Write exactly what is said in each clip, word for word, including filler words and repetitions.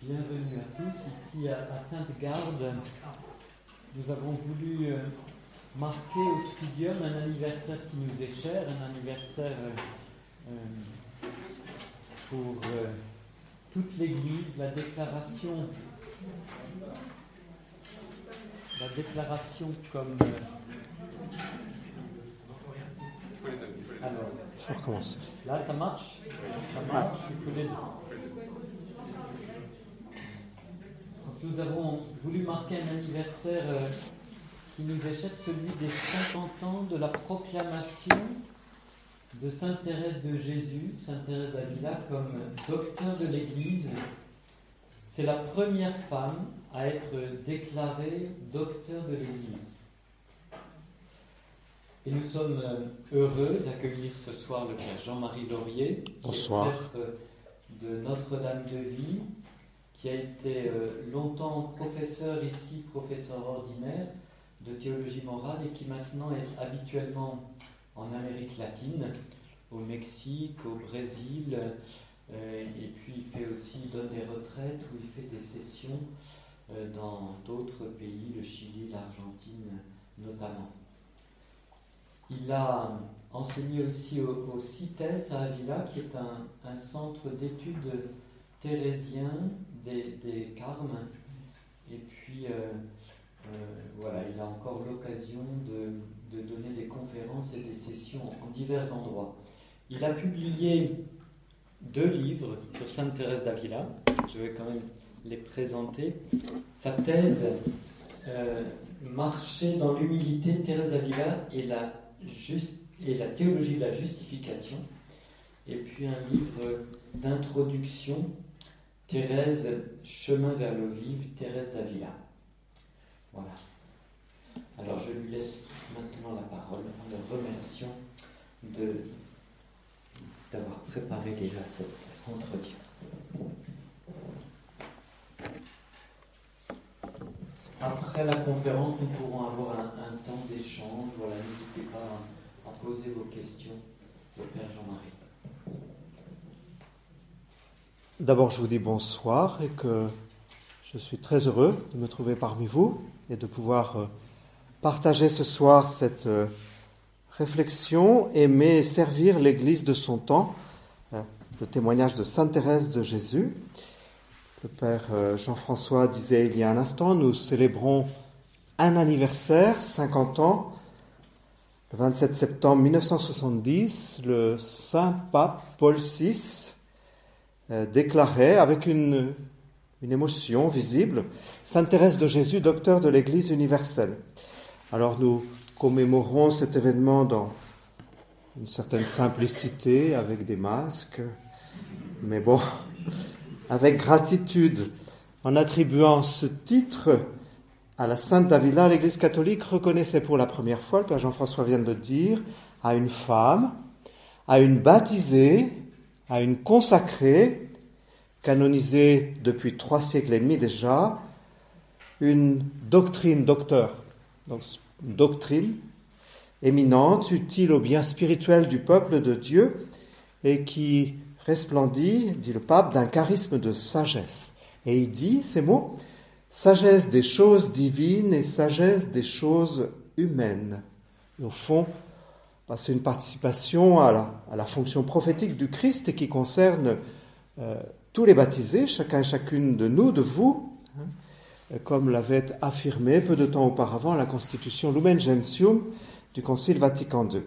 Bienvenue à tous. Ici à, à Sainte-Garde, nous avons voulu euh, marquer au Studium un anniversaire qui nous est cher, un anniversaire euh, euh, pour euh, toute l'Église, la déclaration, la déclaration comme... Euh, alors, je recommence. Là, ça marche Ça marche, il faut les deux. Nous avons voulu marquer un anniversaire euh, qui nous est cher, celui des cinquante ans de la proclamation de Sainte Thérèse de Jésus, Sainte Thérèse d'Avila, comme docteur de l'Église. C'est la première femme à être déclarée docteur de l'Église. Et nous sommes heureux d'accueillir ce soir le Père Jean-Marie Laurier, qui Bonsoir. est prêtre de Notre-Dame de Vie, qui a été euh, longtemps professeur ici, professeur ordinaire de théologie morale, et qui maintenant est habituellement en Amérique latine, au Mexique, au Brésil, euh, et puis il fait aussi, il donne des retraites où il fait des sessions euh, dans d'autres pays, le Chili, l'Argentine notamment. Il a enseigné aussi au, au CITES à Avila, qui est un, un centre d'études thérésien des, des Carmes, et puis euh, euh, voilà, il a encore l'occasion de, de donner des conférences et des sessions en divers endroits. Il a publié deux livres sur Sainte Thérèse d'Avila, je vais quand même les présenter. Sa thèse euh, Marcher dans l'humilité, Thérèse d'Avila et la, just, et la théologie de la justification, et puis un livre d'introduction, Thérèse, chemin vers l'eau vive, Thérèse d'Avila. Voilà. Alors je lui laisse maintenant la parole en le remerciant de, d'avoir préparé déjà cet entretien. Après la conférence, nous pourrons avoir un, un temps d'échange. Voilà, n'hésitez pas à, à poser vos questions au Père Jean-Marie. D'abord, je vous dis bonsoir et que je suis très heureux de me trouver parmi vous et de pouvoir partager ce soir cette réflexion, aimer et servir l'Église de son temps, le témoignage de Sainte Thérèse de Jésus. Le Père Jean-François disait il y a un instant, nous célébrons un anniversaire, cinquante ans, le vingt-sept septembre mille neuf cent soixante-dix, le Saint Pape Paul six Euh, déclarait avec une, une émotion visible Sainte Thérèse de Jésus, docteur de l'Église universelle. Alors nous commémorons cet événement dans une certaine simplicité, avec des masques, mais bon, avec gratitude, en attribuant ce titre à la Sainte d'Avila. L'Église catholique reconnaissait pour la première fois, le Père Jean-François vient de le dire, à une femme, à une baptisée, à une consacrée, canonisée depuis trois siècles et demi déjà, une doctrine, docteur, donc une doctrine éminente, utile au bien spirituel du peuple de Dieu et qui resplendit, dit le pape, d'un charisme de sagesse. Et il dit ces mots, sagesse des choses divines et sagesse des choses humaines. Et au fond, c'est une participation à la, à la fonction prophétique du Christ et qui concerne euh, tous les baptisés, chacun et chacune de nous, de vous, hein, comme l'avait affirmé peu de temps auparavant la Constitution Lumen Gentium du Concile Vatican deux.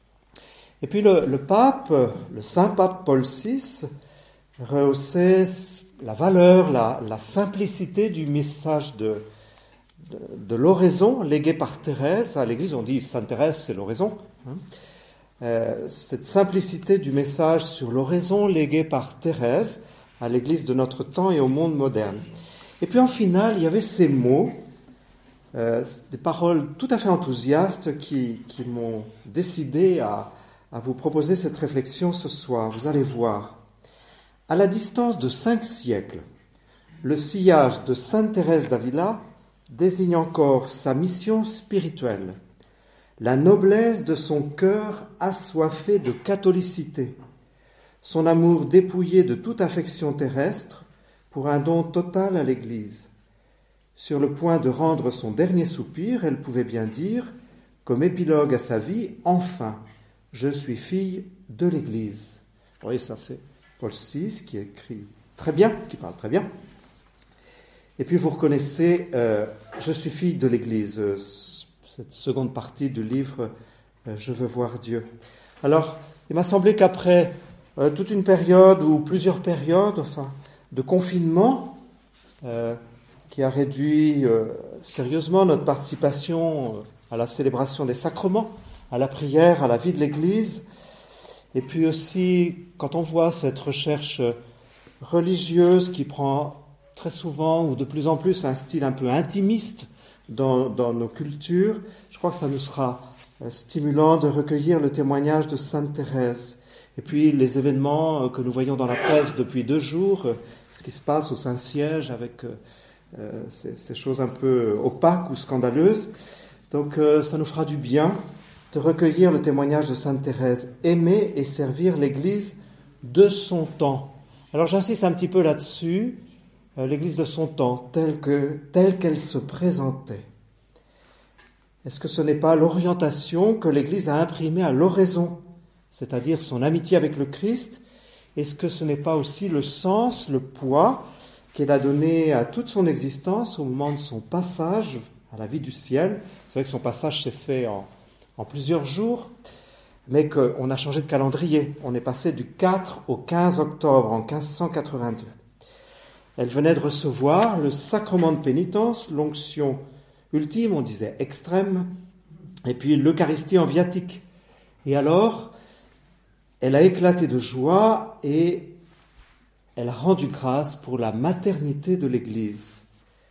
Et puis le, le pape, le saint pape Paul six, rehaussait la valeur, la, la simplicité du message de, de, de l'oraison légué par Thérèse à l'Église. On dit Sainte Thérèse, c'est l'oraison. Hein. Euh, cette simplicité du message sur l'oraison léguée par Thérèse à l'Église de notre temps et au monde moderne. Et puis en finale, il y avait ces mots, euh, des paroles tout à fait enthousiastes qui, qui m'ont décidé à, à vous proposer cette réflexion ce soir. Vous allez voir. À la distance de cinq siècles, le sillage de Sainte Thérèse d'Avila désigne encore sa mission spirituelle, la noblesse de son cœur assoiffé de catholicité, son amour dépouillé de toute affection terrestre, pour un don total à l'Église. Sur le point de rendre son dernier soupir, elle pouvait bien dire, comme épilogue à sa vie, « Enfin, je suis fille de l'Église ». Vous voyez, ça c'est Paul six qui écrit très bien, qui parle très bien. Et puis vous reconnaissez euh, « Je suis fille de l'Église », euh, cette seconde partie du livre euh, « Je veux voir Dieu ». Alors, il m'a semblé qu'après euh, toute une période ou plusieurs périodes, enfin, de confinement, euh, qui a réduit euh, sérieusement notre participation euh, à la célébration des sacrements, à la prière, à la vie de l'Église, et puis aussi quand on voit cette recherche religieuse qui prend très souvent ou de plus en plus un style un peu intimiste dans, dans nos cultures, je crois que ça nous sera stimulant de recueillir le témoignage de Sainte Thérèse. Et puis les événements que nous voyons dans la presse depuis deux jours, ce qui se passe au Saint-Siège avec euh, ces, ces choses un peu opaques ou scandaleuses. Donc euh, ça nous fera du bien de recueillir le témoignage de Sainte Thérèse, aimer et servir l'Église de son temps. Alors j'insiste un petit peu là-dessus, euh, l'Église de son temps, telle que, telle qu'elle se présentait. Est-ce que ce n'est pas l'orientation que l'Église a imprimée à l'oraison, c'est-à-dire son amitié avec le Christ? Est-ce que ce n'est pas aussi le sens, le poids qu'elle a donné à toute son existence au moment de son passage à la vie du ciel? C'est vrai que son passage s'est fait en, en plusieurs jours, mais qu'on a changé de calendrier. On est passé du quatre au quinze octobre en quinze cent quatre-vingt-deux. Elle venait de recevoir le sacrement de pénitence, l'onction ultime, on disait extrême, et puis l'Eucharistie en viatique. Et alors, elle a éclaté de joie et elle a rendu grâce pour la maternité de l'Église.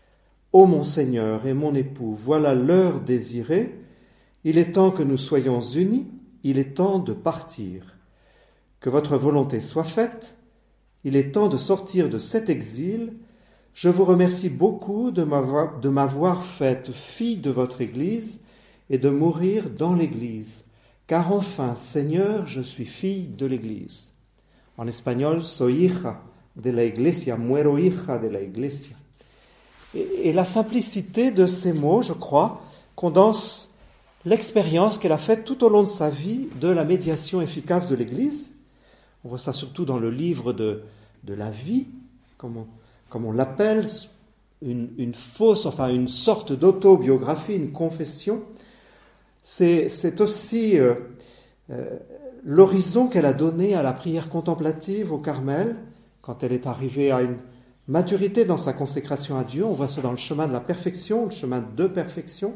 Ô mon Seigneur et mon époux, voilà l'heure désirée, il est temps que nous soyons unis, il est temps de partir. Que votre volonté soit faite, il est temps de sortir de cet exil. Je vous remercie beaucoup de m'avoir, de m'avoir faite fille de votre Église et de mourir dans l'Église. Car enfin, Seigneur, je suis fille de l'Église. En espagnol, soy hija de la Iglesia, muero hija de la Iglesia. Et, et la simplicité de ces mots, je crois, condense l'expérience qu'elle a faite tout au long de sa vie de la médiation efficace de l'Église. On voit ça surtout dans le livre de, de la vie, comme on, comme on l'appelle, une, une fausse, enfin une sorte d'autobiographie, une confession. C'est, c'est aussi euh, euh, l'horizon qu'elle a donné à la prière contemplative au Carmel, quand elle est arrivée à une maturité dans sa consécration à Dieu. On voit ça dans le chemin de la perfection, le chemin de perfection.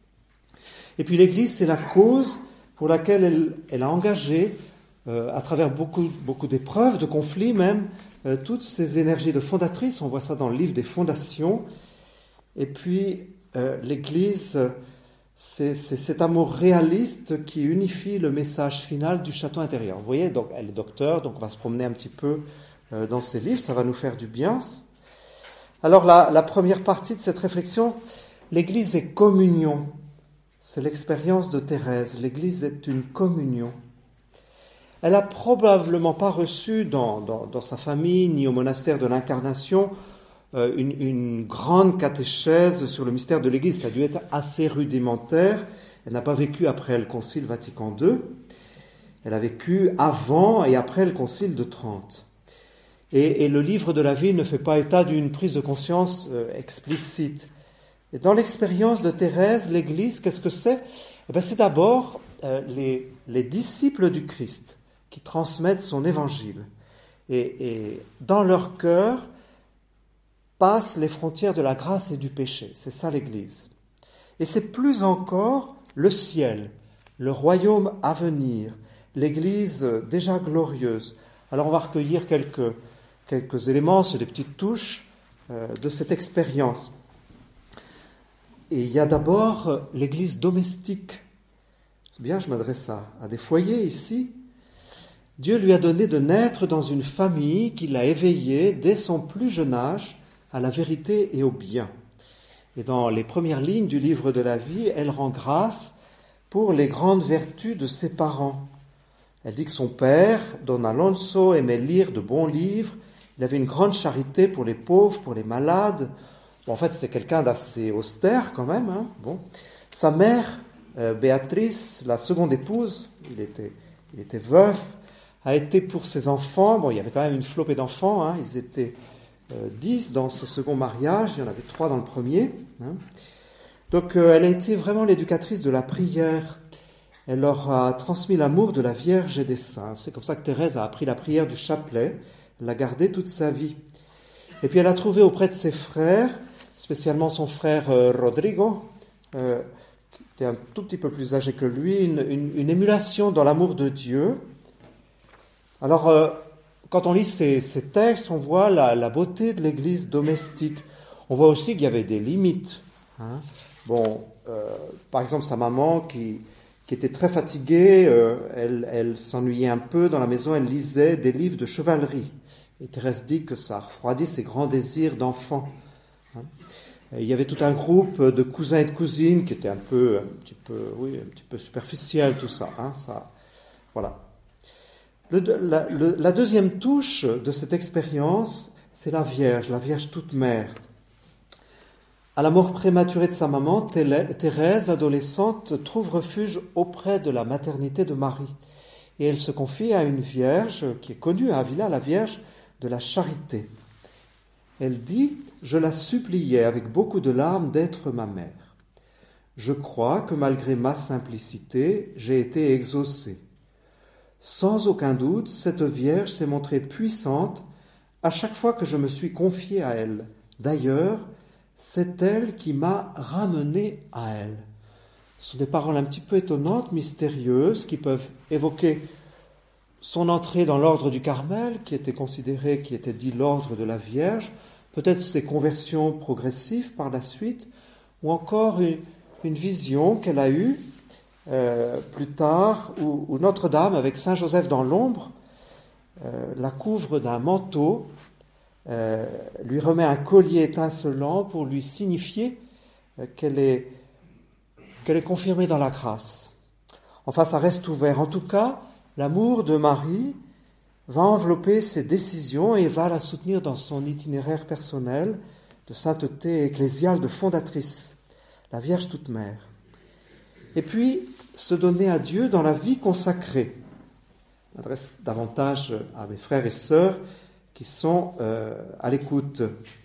Et puis l'Église, c'est la cause pour laquelle elle, elle a engagé, euh, à travers beaucoup, beaucoup d'épreuves, de conflits même, euh, toutes ces énergies de fondatrice. On voit ça dans le livre des fondations. Et puis euh, l'Église, c'est, c'est cet amour réaliste qui unifie le message final du château intérieur. Vous voyez, donc elle est docteur, donc on va se promener un petit peu euh, dans ses livres, ça va nous faire du bien. Alors la, la première partie de cette réflexion, l'Église est communion. C'est l'expérience de Thérèse. L'Église est une communion. Elle n'a probablement pas reçu dans, dans, dans sa famille, ni au monastère de l'Incarnation, euh, une, une grande catéchèse sur le mystère de l'Église. Ça a dû être assez rudimentaire. Elle n'a pas vécu après le Concile Vatican deux. Elle a vécu avant et après le Concile de Trente. Et, et le livre de la vie ne fait pas état d'une prise de conscience euh, explicite. Et dans l'expérience de Thérèse, l'Église, qu'est-ce que c'est? Eh bien, c'est d'abord euh, les, les disciples du Christ qui transmettent son évangile. Et, et dans leur cœur passent les frontières de la grâce et du péché. C'est ça l'Église. Et c'est plus encore le ciel, le royaume à venir, l'Église déjà glorieuse. Alors on va recueillir quelques, quelques éléments, c'est des petites touches euh, de cette expérience. Et il y a d'abord l'Église domestique. C'est bien, je m'adresse à, à des foyers ici. Dieu lui a donné de naître dans une famille qui l'a éveillé dès son plus jeune âge à la vérité et au bien. Et dans les premières lignes du livre de la vie, elle rend grâce pour les grandes vertus de ses parents. Elle dit que son père, Don Alonso, aimait lire de bons livres Il avait une grande charité pour les pauvres, pour les malades. Bon, en fait, c'était quelqu'un d'assez austère quand même. Hein. Bon. Sa mère, euh, Béatrice, la seconde épouse, il était, il était veuf, a été pour ses enfants, bon, il y avait quand même une flopée d'enfants, hein, ils étaient euh, dix dans ce second mariage, il y en avait trois dans le premier. Hein. Donc, euh, elle a été vraiment l'éducatrice de la prière. Elle leur a transmis l'amour de la Vierge et des saints. C'est comme ça que Thérèse a appris la prière du chapelet. Elle l'a gardée toute sa vie. Et puis elle a trouvé auprès de ses frères, spécialement son frère euh, Rodrigo, euh, qui était un tout petit peu plus âgé que lui, une, une, une émulation dans l'amour de Dieu. Alors, euh, quand on lit ces, ces textes, on voit la, la beauté de l'Église domestique. On voit aussi qu'il y avait des limites. Hein. Bon, euh, par exemple, sa maman qui... qui était très fatiguée, euh, elle, elle s'ennuyait un peu dans la maison, elle lisait des livres de chevalerie. Et Thérèse dit que ça refroidit ses grands désirs d'enfant. Hein. Il y avait tout un groupe de cousins et de cousines qui étaient un peu, un petit peu, oui, un petit peu superficiel, tout ça. Hein, ça voilà. Le, la, le, la deuxième touche de cette expérience, c'est la Vierge, la Vierge toute mère. À la mort prématurée de sa maman, Thérèse, adolescente, trouve refuge auprès de la maternité de Marie. Et elle se confie à une vierge qui est connue à Avila, la Vierge de la Charité. Elle dit « Je la suppliais avec beaucoup de larmes d'être ma mère. Je crois que malgré ma simplicité, j'ai été exaucée. Sans aucun doute, cette Vierge s'est montrée puissante à chaque fois que je me suis confiée à elle. D'ailleurs, c'est elle qui m'a ramené à elle. » Ce sont des paroles un petit peu étonnantes, mystérieuses, qui peuvent évoquer son entrée dans l'ordre du Carmel, qui était considéré, qui était dit l'ordre de la Vierge, peut-être ses conversions progressives par la suite, ou encore une, une vision qu'elle a eue euh, plus tard, où, où Notre-Dame, avec Saint Joseph dans l'ombre, euh, la couvre d'un manteau, Euh, lui remet un collier étincelant pour lui signifier euh, qu'elle est, qu'elle est confirmée dans la grâce. Enfin, ça reste ouvert. En tout cas, l'amour de Marie va envelopper ses décisions et va la soutenir dans son itinéraire personnel de sainteté ecclésiale, de fondatrice, la Vierge toute mère. Et puis, se donner à Dieu dans la vie consacrée. Je m'adresse davantage à mes frères et sœurs qui sont euh, à l'écoute.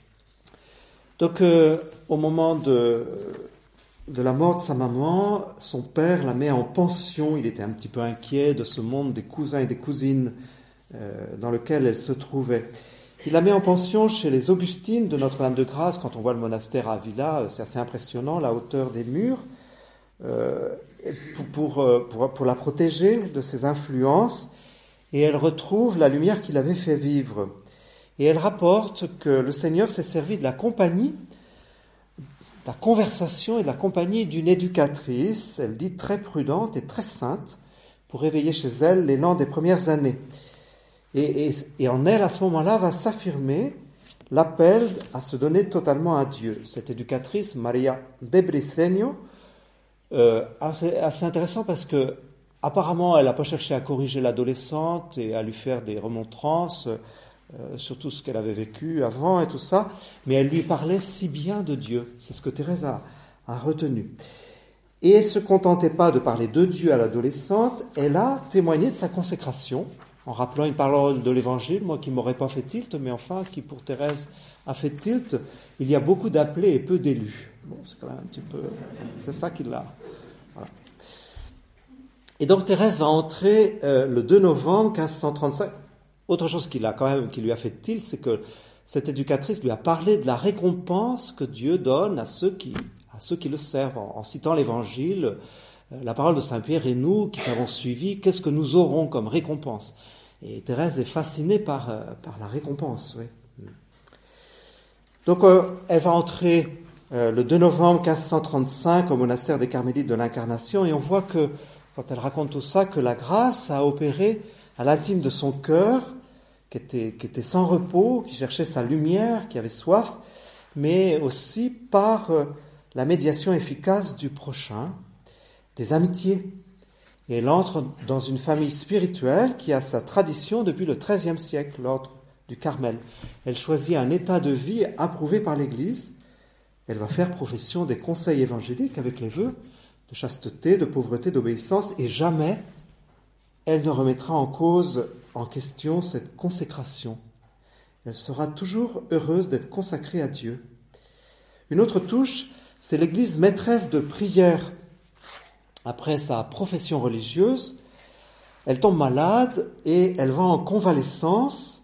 Donc, euh, au moment de, de la mort de sa maman, son père la met en pension. Il était un petit peu inquiet de ce monde des cousins et des cousines euh, dans lequel elle se trouvait. Il la met en pension chez les Augustines de Notre-Dame-de-Grâce. Quand on voit le monastère à Avila, c'est assez impressionnant, la hauteur des murs, euh, pour, pour, pour, pour la protéger de ses influences. Et elle retrouve la lumière qu'il avait fait vivre. Et elle rapporte que le Seigneur s'est servi de la compagnie, de la conversation et de la compagnie d'une éducatrice, elle dit très prudente et très sainte, pour éveiller chez elle l'élan des premières années. Et, et, et en elle, à ce moment-là, va s'affirmer l'appel à se donner totalement à Dieu. Cette éducatrice, Maria de Briceño, euh, assez, assez intéressant parce que apparemment, elle n'a pas cherché à corriger l'adolescente et à lui faire des remontrances euh, sur tout ce qu'elle avait vécu avant et tout ça, mais elle lui parlait si bien de Dieu. C'est ce que Thérèse a, a retenu. Et elle ne se contentait pas de parler de Dieu à l'adolescente, elle a témoigné de sa consécration en rappelant une parole de l'Évangile, moi qui ne m'aurais pas fait tilt, mais enfin qui pour Thérèse a fait tilt. Il y a beaucoup d'appelés et peu d'élus. Bon, c'est quand même un petit peu... C'est ça qui l'a... Voilà. Et donc Thérèse va entrer euh, le deux novembre quinze cent trente-cinq. Autre chose qui, l'a quand même, qui lui a fait tilt, c'est que cette éducatrice lui a parlé de la récompense que Dieu donne à ceux qui, à ceux qui le servent, en, en citant l'Évangile, euh, la parole de Saint Pierre, et nous qui t'avons suivi, qu'est-ce que nous aurons comme récompense? Et Thérèse est fascinée par, euh, par la récompense. Oui. Donc euh, elle va entrer euh, le deux novembre quinze cent trente-cinq au monastère des Carmélites de l'Incarnation, et on voit que quand elle raconte tout ça, que la grâce a opéré à l'intime de son cœur, qui était, qui était sans repos, qui cherchait sa lumière, qui avait soif, mais aussi par euh, la médiation efficace du prochain, des amitiés. Et elle entre dans une famille spirituelle qui a sa tradition depuis le treizième siècle, l'ordre du Carmel. Elle choisit un état de vie approuvé par l'Église. Elle va faire profession des conseils évangéliques avec les vœux de chasteté, de pauvreté, d'obéissance, et jamais elle ne remettra en cause, en question, cette consécration. Elle sera toujours heureuse d'être consacrée à Dieu. Une autre touche, c'est l'Église maîtresse de prière. Après sa profession religieuse, elle tombe malade et elle va en convalescence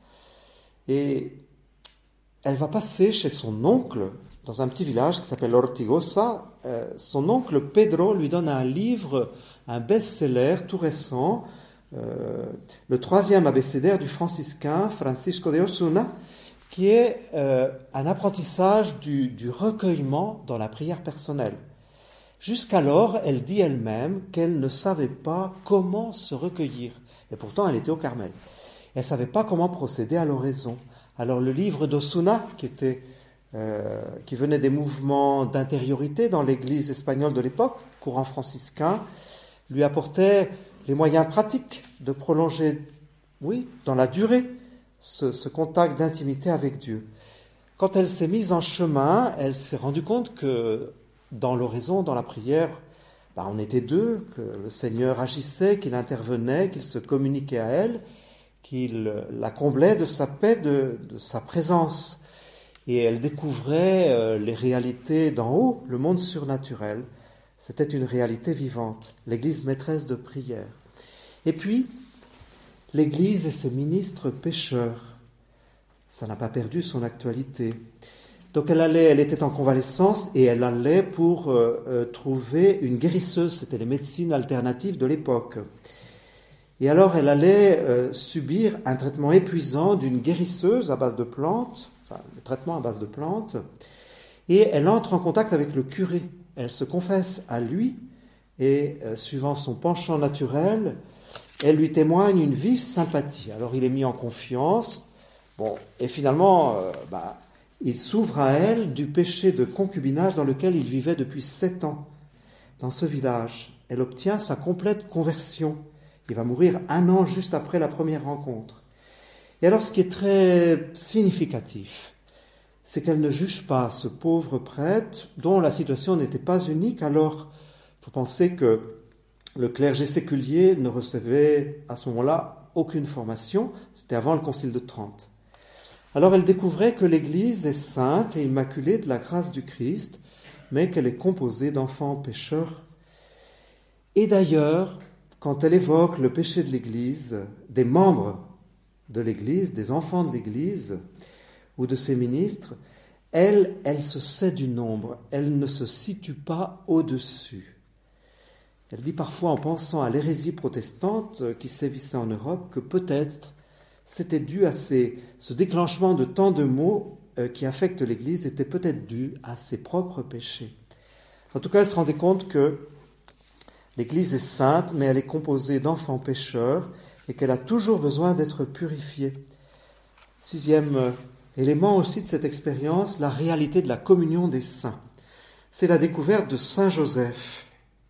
et elle va passer chez son oncle dans un petit village qui s'appelle Ortigosa. Euh, son oncle Pedro lui donne un livre, un best-seller tout récent, euh, le troisième abécédaire du franciscain Francisco de Osuna, qui est euh, un apprentissage du, du recueillement dans la prière personnelle. Jusqu'alors, elle dit elle-même qu'elle ne savait pas comment se recueillir. Et pourtant, elle était au Carmel. Elle ne savait pas comment procéder à l'oraison. Alors le livre d'Osuna, qui, était, euh, qui venait des mouvements d'intériorité dans l'église espagnole de l'époque, courant franciscain, lui apportait les moyens pratiques de prolonger, oui, dans la durée, ce, ce contact d'intimité avec Dieu. Quand elle s'est mise en chemin, elle s'est rendue compte que dans l'oraison, dans la prière, bah, on était deux, que le Seigneur agissait, qu'il intervenait, qu'il se communiquait à elle, qu'il la comblait de sa paix, de, de sa présence. Et elle découvrait euh, les réalités d'en haut, le monde surnaturel. C'était une réalité vivante, l'Église maîtresse de prière. Et puis, l'Église et ses ministres pécheurs. Ça n'a pas perdu son actualité. Donc elle allait, elle était en convalescence et elle allait pour euh, euh, trouver une guérisseuse. C'était les médecines alternatives de l'époque. Et alors elle allait euh, subir un traitement épuisant d'une guérisseuse à base de plantes, enfin, le traitement à base de plantes, et elle entre en contact avec le curé. Elle se confesse à lui et, euh, suivant son penchant naturel, elle lui témoigne une vive sympathie. Alors il est mis en confiance, bon, et finalement, euh, bah, il s'ouvre à elle du péché de concubinage dans lequel il vivait depuis sept ans, dans ce village. Elle obtient sa complète conversion. Il va mourir un an juste après la première rencontre. Et alors, ce qui est très significatif, c'est qu'elle ne juge pas ce pauvre prêtre, dont la situation n'était pas unique. Alors, il faut penser que le clergé séculier ne recevait à ce moment-là aucune formation. C'était avant le Concile de Trente. Alors elle découvrait que l'Église est sainte et immaculée de la grâce du Christ, mais qu'elle est composée d'enfants pécheurs. Et d'ailleurs, quand elle évoque le péché de l'Église, des membres de l'Église, des enfants de l'Église ou de ses ministres, elle, elle se sait du nombre, elle ne se situe pas au-dessus. Elle dit parfois, en pensant à l'hérésie protestante qui sévissait en Europe, que peut-être c'était dû à ces, ce déclenchement de tant de maux euh, qui affectent l'Église, était peut-être dû à ses propres péchés. En tout cas, elle se rendait compte que l'Église est sainte, mais elle est composée d'enfants pécheurs et qu'elle a toujours besoin d'être purifiée. Sixième euh, élément aussi de cette expérience, la réalité de la communion des saints. C'est la découverte de Saint Joseph.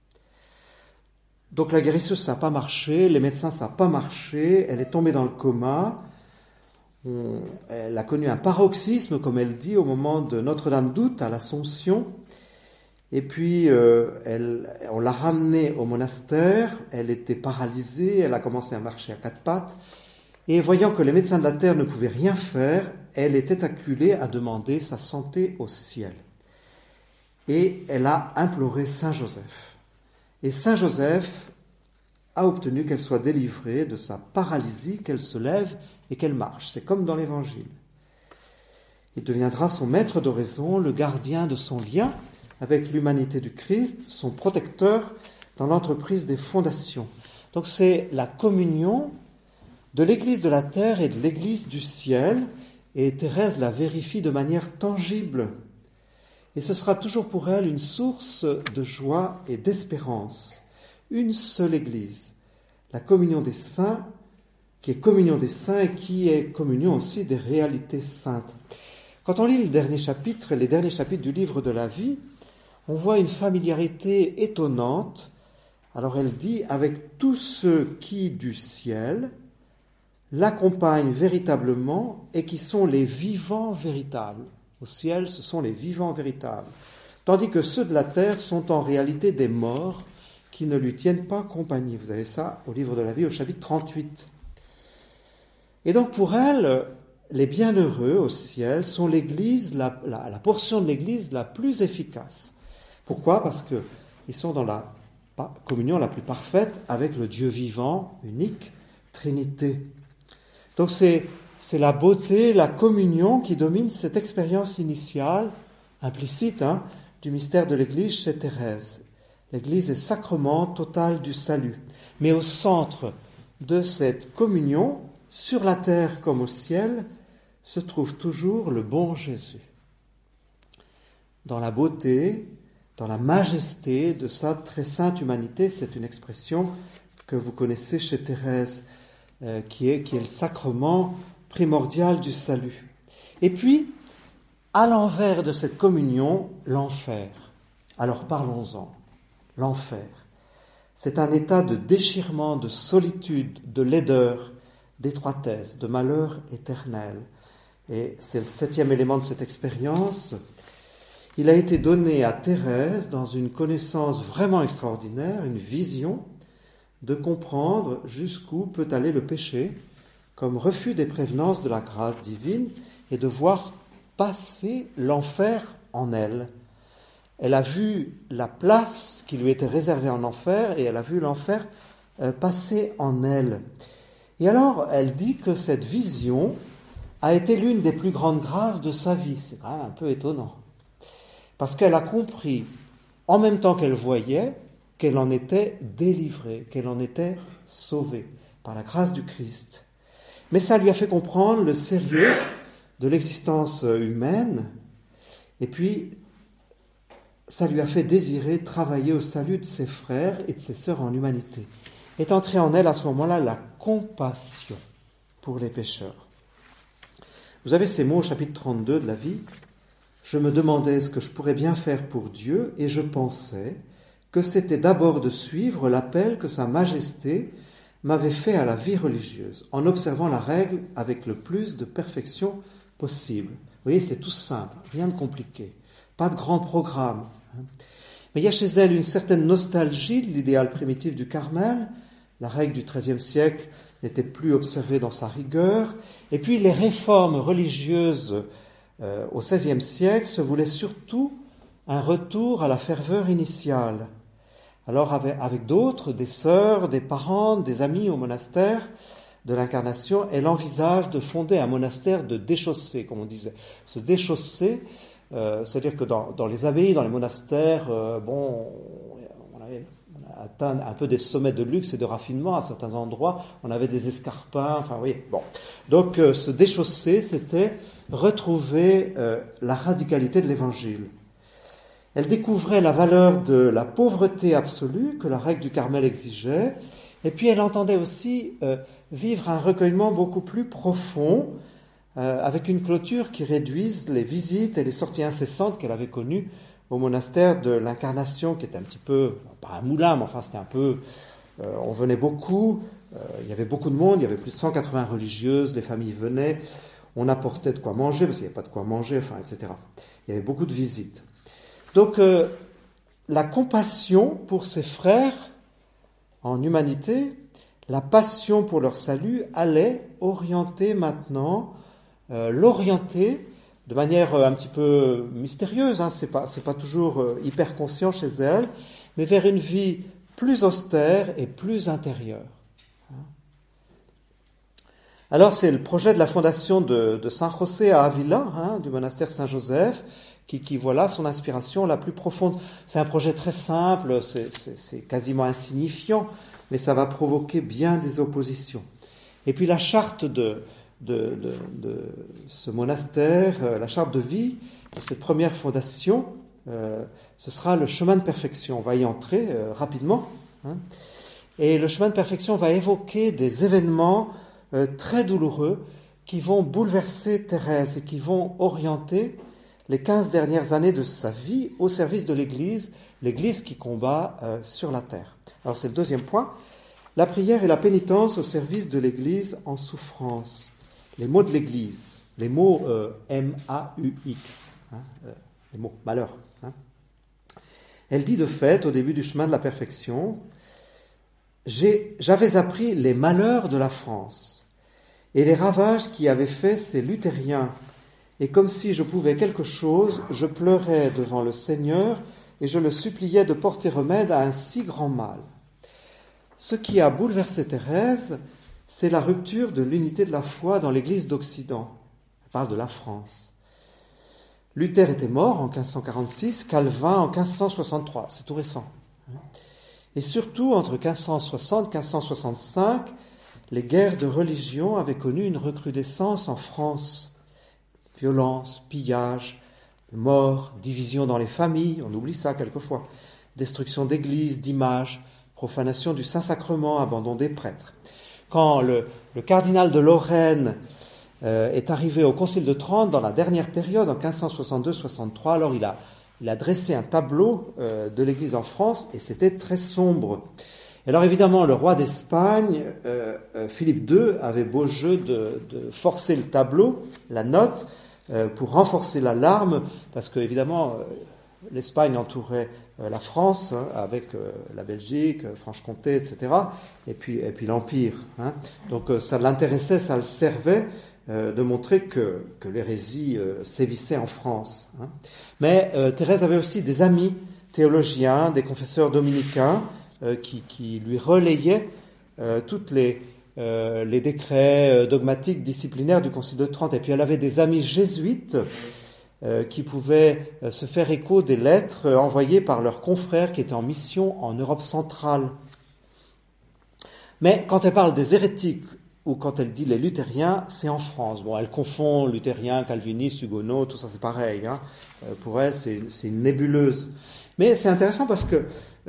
Donc la guérisseuse, ça n'a pas marché, les médecins, ça n'a pas marché, elle est tombée dans le coma, on, elle a connu un paroxysme, comme elle dit, au moment de Notre-Dame d'Août, à l'Assomption, et puis euh, elle, on l'a ramenée au monastère, elle était paralysée, elle a commencé à marcher à quatre pattes, et voyant que les médecins de la terre ne pouvaient rien faire, elle était acculée à demander sa santé au ciel. Et elle a imploré Saint Joseph. Et Saint Joseph a obtenu qu'elle soit délivrée de sa paralysie, qu'elle se lève et qu'elle marche. C'est comme dans l'Évangile. Il deviendra son maître d'oraison, le gardien de son lien avec l'humanité du Christ, son protecteur dans l'entreprise des fondations. Donc c'est la communion de l'Église de la terre et de l'Église du ciel, et Thérèse la vérifie de manière tangible. Et ce sera toujours pour elle une source de joie et d'espérance. Une seule Église, la communion des saints, qui est communion des saints et qui est communion aussi des réalités saintes. Quand on lit le dernier chapitre, les derniers chapitres du livre de la vie, on voit une familiarité étonnante. Alors elle dit, avec tous ceux qui du ciel l'accompagnent véritablement et qui sont les vivants véritables. Au ciel, ce sont les vivants véritables. Tandis que ceux de la terre sont en réalité des morts qui ne lui tiennent pas compagnie. Vous avez ça au livre de la vie, au chapitre trente-huit. Et donc pour elle, les bienheureux au ciel sont l'église, la, la, la portion de l'église la plus efficace. Pourquoi ? Parce qu'ils sont dans la communion la plus parfaite avec le Dieu vivant, unique, Trinité. Donc c'est, c'est la beauté, la communion qui domine cette expérience initiale, implicite, hein, du mystère de l'Église chez Thérèse. L'Église est sacrement total du salut. Mais au centre de cette communion, sur la terre comme au ciel, se trouve toujours le bon Jésus. Dans la beauté, dans la majesté de sa très sainte humanité, c'est une expression que vous connaissez chez Thérèse, euh, qui est, qui est le sacrement primordial du salut. Et puis, à l'envers de cette communion, l'enfer. Alors parlons-en. L'enfer. C'est un état de déchirement, de solitude, de laideur, d'étroitesse, de malheur éternel. Et c'est le septième élément de cette expérience. Il a été donné à Thérèse, dans une connaissance vraiment extraordinaire, une vision, de comprendre jusqu'où peut aller le péché, comme refus des prévenances de la grâce divine, et de voir passer l'enfer en elle. Elle a vu la place qui lui était réservée en enfer, et elle a vu l'enfer euh, passer en elle. Et alors, elle dit que cette vision a été l'une des plus grandes grâces de sa vie. C'est quand même un peu étonnant. Parce qu'elle a compris, en même temps qu'elle voyait, qu'elle en était délivrée, qu'elle en était sauvée, par la grâce du Christ. Mais ça lui a fait comprendre le sérieux de l'existence humaine, et puis ça lui a fait désirer travailler au salut de ses frères et de ses sœurs en humanité. Est entrée en elle à ce moment-là la compassion pour les pécheurs. Vous avez ces mots au chapitre trente-deux de la vie. Je me demandais ce que je pourrais bien faire pour Dieu et je pensais que c'était d'abord de suivre l'appel que Sa Majesté m'avait fait à la vie religieuse, en observant la règle avec le plus de perfection possible. Vous voyez, c'est tout simple, rien de compliqué, pas de grand programme. Mais il y a chez elle une certaine nostalgie de l'idéal primitif du Carmel. La règle du treizième siècle n'était plus observée dans sa rigueur. Et puis les réformes religieuses euh, au seizième siècle se voulaient surtout un retour à la ferveur initiale. Alors avec, avec d'autres, des sœurs, des parentes, des amis au monastère de l'Incarnation, elle envisage de fonder un monastère de déchaussés, comme on disait. Se déchausser, euh, c'est-à-dire que dans, dans les abbayes, dans les monastères, euh, bon, on avait atteint un peu des sommets de luxe et de raffinement à certains endroits. On avait des escarpins, enfin oui, bon. Donc euh, se déchausser, c'était retrouver euh, la radicalité de l'Évangile. Elle découvrait la valeur de la pauvreté absolue que la règle du Carmel exigeait, et puis elle entendait aussi euh, vivre un recueillement beaucoup plus profond, euh, avec une clôture qui réduise les visites et les sorties incessantes qu'elle avait connues au monastère de l'Incarnation, qui était un petit peu, pas un moulin, mais enfin c'était un peu, euh, on venait beaucoup, euh, il y avait beaucoup de monde, il y avait plus de cent quatre-vingts religieuses, les familles venaient, on apportait de quoi manger, parce qu'il n'y avait pas de quoi manger, enfin, et cetera. Il y avait beaucoup de visites. Donc, euh, la compassion pour ses frères en humanité, la passion pour leur salut, allait orienter maintenant, euh, l'orienter de manière un petit peu mystérieuse, hein, c'est pas, c'est pas toujours euh, hyper conscient chez elle, mais vers une vie plus austère et plus intérieure. Alors, c'est le projet de la fondation de, de San José à Avila, hein, du monastère Saint-Joseph, qui, qui voilà son inspiration la plus profonde. C'est un projet très simple, c'est, c'est, c'est quasiment insignifiant, mais ça va provoquer bien des oppositions. Et puis la charte de, de, de, de ce monastère, euh, la charte de vie, de cette première fondation, euh, ce sera le chemin de perfection. On va y entrer euh, rapidement. Hein. Et le chemin de perfection va évoquer des événements euh, très douloureux qui vont bouleverser Thérèse et qui vont orienter les quinze dernières années de sa vie au service de l'Église, l'Église qui combat euh, sur la terre. Alors c'est le deuxième point. la prière et la pénitence au service de l'Église en souffrance. Les mots de l'Église, les mots euh, M A U X, hein, euh, les mots malheur. Hein. Elle dit de fait, au début du chemin de la perfection, J'ai, j'avais appris les malheurs de la France et les ravages qu'y avaient fait ces luthériens. Et comme si je pouvais quelque chose, je pleurais devant le Seigneur et je le suppliais de porter remède à un si grand mal. Ce qui a bouleversé Thérèse, c'est la rupture de l'unité de la foi dans l'Église d'Occident. Elle parle de la France. Luther était mort en quinze cent quarante-six, Calvin en quinze cent soixante-trois, c'est tout récent. Et surtout, entre quinze cent soixante et quinze cent soixante-cinq, les guerres de religion avaient connu une recrudescence en France. Violence, pillage, mort, division dans les familles, on oublie ça quelquefois, destruction d'églises, d'images, profanation du Saint-Sacrement, abandon des prêtres. Quand le, le cardinal de Lorraine euh, est arrivé au Concile de Trente, dans la dernière période, en quinze cent soixante-deux soixante-trois, alors il a, il a dressé un tableau euh, de l'Église en France, et c'était très sombre. Alors évidemment, le roi d'Espagne, euh, euh, Philippe deux, avait beau jeu de, de forcer le tableau, la note, euh, pour renforcer l'alarme, parce que évidemment, euh, l'Espagne entourait euh, la France, hein, avec euh, la Belgique, euh, Franche-Comté, et cetera, et puis, et puis l'Empire. Hein. Donc euh, ça l'intéressait, ça le servait euh, de montrer que, que l'hérésie euh, sévissait en France. Hein. Mais euh, Thérèse avait aussi des amis théologiens, des confesseurs dominicains, Euh, qui, qui lui relayait euh, toutes les, euh, les décrets euh, dogmatiques, disciplinaires du Concile de Trente. Et puis elle avait des amis jésuites euh, qui pouvaient euh, se faire écho des lettres euh, envoyées par leurs confrères qui étaient en mission en Europe centrale. Mais quand elle parle des hérétiques ou quand elle dit les luthériens, c'est en France. Bon, elle confond luthériens, calvinistes, huguenots, tout ça c'est pareil. Hein. Euh, pour elle, c'est, c'est une nébuleuse. Mais c'est intéressant parce que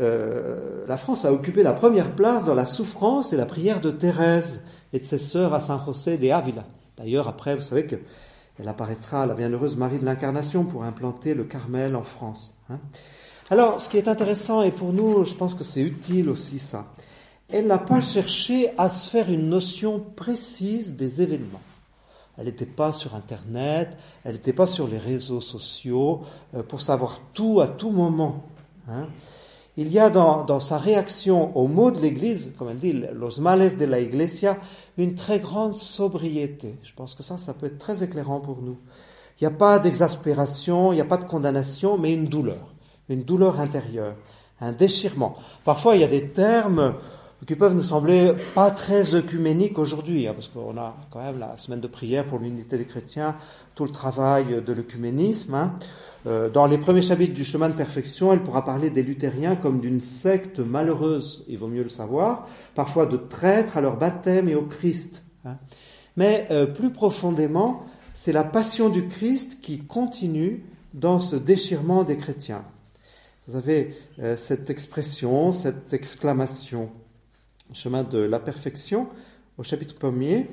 Euh, la France a occupé la première place dans la souffrance et la prière de Thérèse et de ses sœurs à San José de Ávila. D'ailleurs, après, vous savez qu'elle apparaîtra, la Bienheureuse Marie de l'Incarnation, pour implanter le Carmel en France. Hein. Alors, ce qui est intéressant, et pour nous, je pense que c'est utile aussi ça, elle n'a pas cherché à se faire une notion précise des événements. Elle n'était pas sur Internet, elle n'était pas sur les réseaux sociaux euh, pour savoir tout à tout moment. Hein. Il y a dans, dans sa réaction aux mots de l'Église, comme elle dit, los males de la Iglesia, une très grande sobriété. Je pense que ça, ça peut être très éclairant pour nous. Il n'y a pas d'exaspération, il n'y a pas de condamnation, mais une douleur, une douleur intérieure, un déchirement. Parfois, il y a des termes qui peuvent nous sembler pas très œcuméniques aujourd'hui, hein, parce qu'on a quand même la semaine de prière pour l'unité des chrétiens, tout le travail de l'œcuménisme. Hein. Euh, dans les premiers chapitres du chemin de perfection, elle pourra parler des luthériens comme d'une secte malheureuse, il vaut mieux le savoir, parfois de traîtres à leur baptême et au Christ. Hein. Mais euh, plus profondément, c'est la passion du Christ qui continue dans ce déchirement des chrétiens. Vous avez euh, cette expression, cette exclamation, chemin de la perfection, au chapitre premier.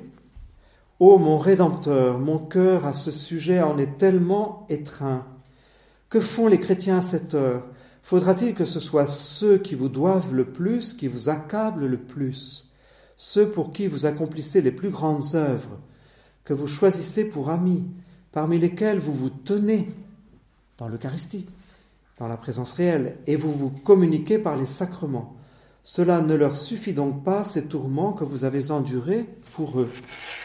« Ô mon Rédempteur, mon cœur à ce sujet en est tellement étreint. Que font les chrétiens à cette heure? Faudra-t-il que ce soit ceux qui vous doivent le plus, qui vous accablent le plus, ceux pour qui vous accomplissez les plus grandes œuvres, que vous choisissez pour amis, parmi lesquels vous vous tenez dans l'Eucharistie, dans la présence réelle, et vous vous communiquez par les sacrements. Cela ne leur suffit donc pas, ces tourments que vous avez endurés pour eux. »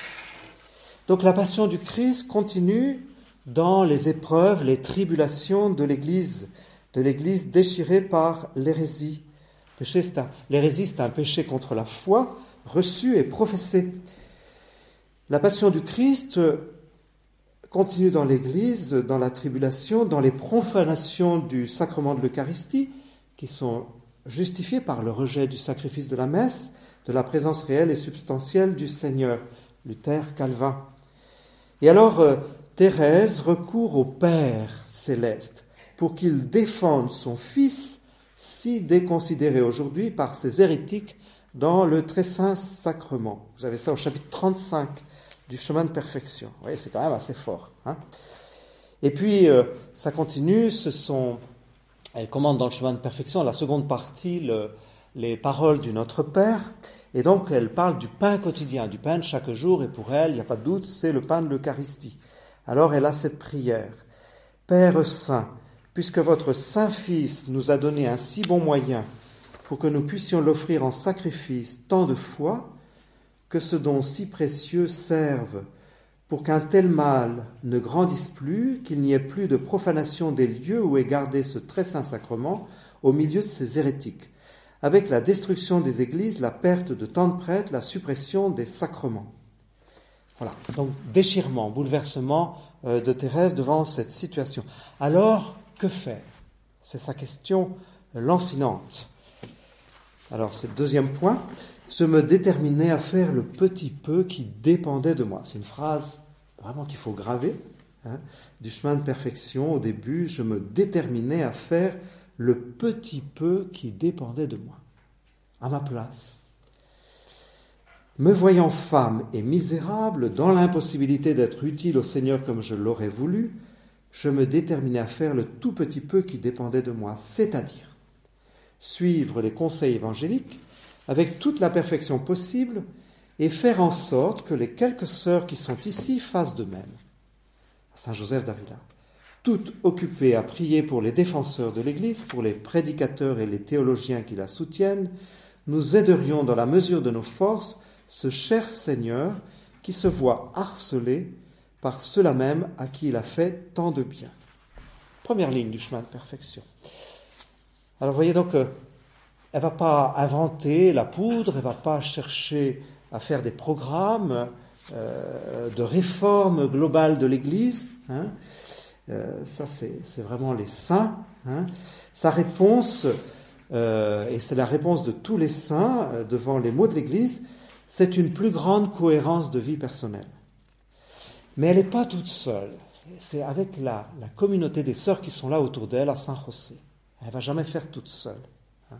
Donc la passion du Christ continue dans les épreuves, les tribulations de l'Église, de l'Église déchirée par l'hérésie. Péché, c'est un, l'hérésie, c'est un péché contre la foi, reçu et professé. La passion du Christ continue dans l'Église, dans la tribulation, dans les profanations du sacrement de l'Eucharistie, qui sont justifiées par le rejet du sacrifice de la messe, de la présence réelle et substantielle du Seigneur, Luther, Calvin. Et alors, euh, Thérèse recourt au Père céleste pour qu'il défende son Fils, si déconsidéré aujourd'hui par ces hérétiques dans le très saint sacrement. Vous avez ça au chapitre trente-cinq du chemin de perfection. Vous voyez, c'est quand même assez fort. Hein. Et puis, euh, ça continue, ce sont... Elle commande dans le chemin de perfection, la seconde partie, le, les paroles du Notre Père, et donc elle parle du pain quotidien, du pain de chaque jour, et pour elle, il n'y a pas de doute, c'est le pain de l'Eucharistie. Alors elle a cette prière. Père Saint, puisque votre Saint-Fils nous a donné un si bon moyen pour que nous puissions l'offrir en sacrifice tant de fois, que ce don si précieux serve pour qu'un tel mal ne grandisse plus, qu'il n'y ait plus de profanation des lieux où est gardé ce très saint sacrement au milieu de ces hérétiques, avec la destruction des églises, la perte de tant de prêtres, la suppression des sacrements. Voilà, donc déchirement, bouleversement euh, de Thérèse devant cette situation. Alors, que faire ? C'est sa question euh, lancinante. Alors, c'est le deuxième point. Je me déterminais à faire le petit peu qui dépendait de moi. C'est une phrase vraiment qu'il faut graver, hein, du chemin de perfection. Au début, je me déterminais à faire le petit peu qui dépendait de moi, à ma place. Me voyant femme et misérable, dans l'impossibilité d'être utile au Seigneur comme je l'aurais voulu, je me déterminais à faire le tout petit peu qui dépendait de moi, c'est-à-dire suivre les conseils évangéliques avec toute la perfection possible et faire en sorte que les quelques sœurs qui sont ici fassent de même. À Saint Joseph d'Avila, toutes occupées à prier pour les défenseurs de l'Église, pour les prédicateurs et les théologiens qui la soutiennent, nous aiderions dans la mesure de nos forces ce cher Seigneur qui se voit harcelé par ceux-là même à qui il a fait tant de bien. Première ligne du chemin de perfection. Alors vous voyez donc, euh, elle ne va pas inventer la poudre, elle ne va pas chercher à faire des programmes euh, de réforme globale de l'Église. Hein. Euh, ça, c'est, c'est vraiment les saints. Hein. Sa réponse, euh, et c'est la réponse de tous les saints euh, devant les maux de l'Église, c'est une plus grande cohérence de vie personnelle. Mais elle n'est pas toute seule. C'est avec la, la communauté des sœurs qui sont là autour d'elle à Saint-José. Elle ne va jamais faire toute seule. Hein.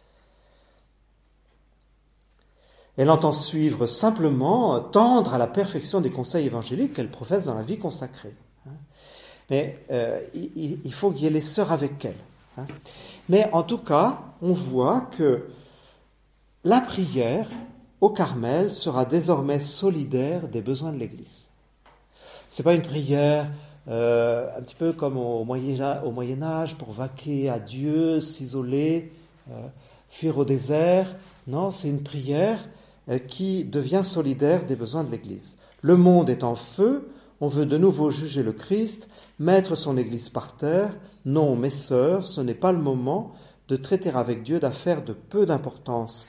Elle entend suivre simplement, tendre à la perfection des conseils évangéliques qu'elle professe dans la vie consacrée. Hein. Mais euh, il, il faut qu'il y ait les sœurs avec elle. Hein. Mais en tout cas, on voit que la prière au Carmel sera désormais solidaire des besoins de l'Église. Ce n'est pas une prière euh, un petit peu comme au Moyen, au Moyen Âge pour vaquer à Dieu, s'isoler, euh, fuir au désert. Non, c'est une prière euh, qui devient solidaire des besoins de l'Église. Le monde est en feu, on veut de nouveau juger le Christ, mettre son Église par terre. Non, mes sœurs, ce n'est pas le moment de traiter avec Dieu d'affaires de peu d'importance.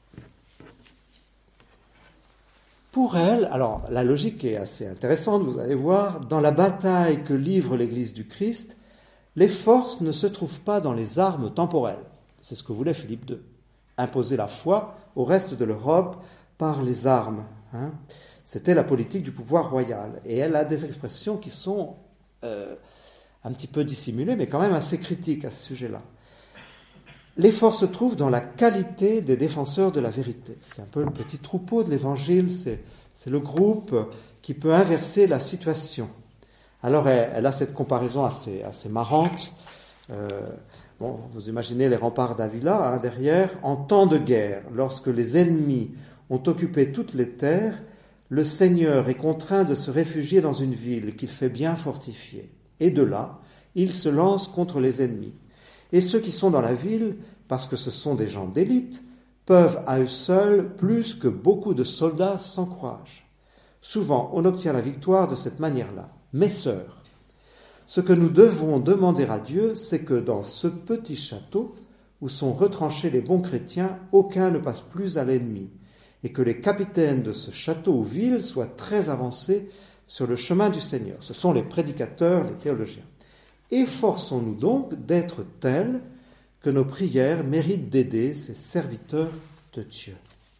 Pour elle, alors la logique est assez intéressante, vous allez voir, dans la bataille que livre l'Église du Christ, les forces ne se trouvent pas dans les armes temporelles. C'est ce que voulait Philippe deux, imposer la foi au reste de l'Europe par les armes. Hein. C'était la politique du pouvoir royal. Et elle a des expressions qui sont euh, un petit peu dissimulées, mais quand même assez critiques à ce sujet-là. L'effort se trouve dans la qualité des défenseurs de la vérité. C'est un peu le petit troupeau de l'Évangile, c'est, c'est le groupe qui peut inverser la situation. Alors elle, elle a cette comparaison assez, assez marrante. Euh, bon, vous imaginez les remparts d'Avila, hein, derrière. En temps de guerre, lorsque les ennemis ont occupé toutes les terres, le Seigneur est contraint de se réfugier dans une ville qu'il fait bien fortifier. Et de là, il se lance contre les ennemis. Et ceux qui sont dans la ville, parce que ce sont des gens d'élite, peuvent à eux seuls plus que beaucoup de soldats sans courage. Souvent, on obtient la victoire de cette manière-là. Mes sœurs, ce que nous devons demander à Dieu, c'est que dans ce petit château, où sont retranchés les bons chrétiens, aucun ne passe plus à l'ennemi, et que les capitaines de ce château ou ville soient très avancés sur le chemin du Seigneur. Ce sont les prédicateurs, les théologiens. Efforçons-nous donc d'être tels que nos prières méritent d'aider ces serviteurs de Dieu.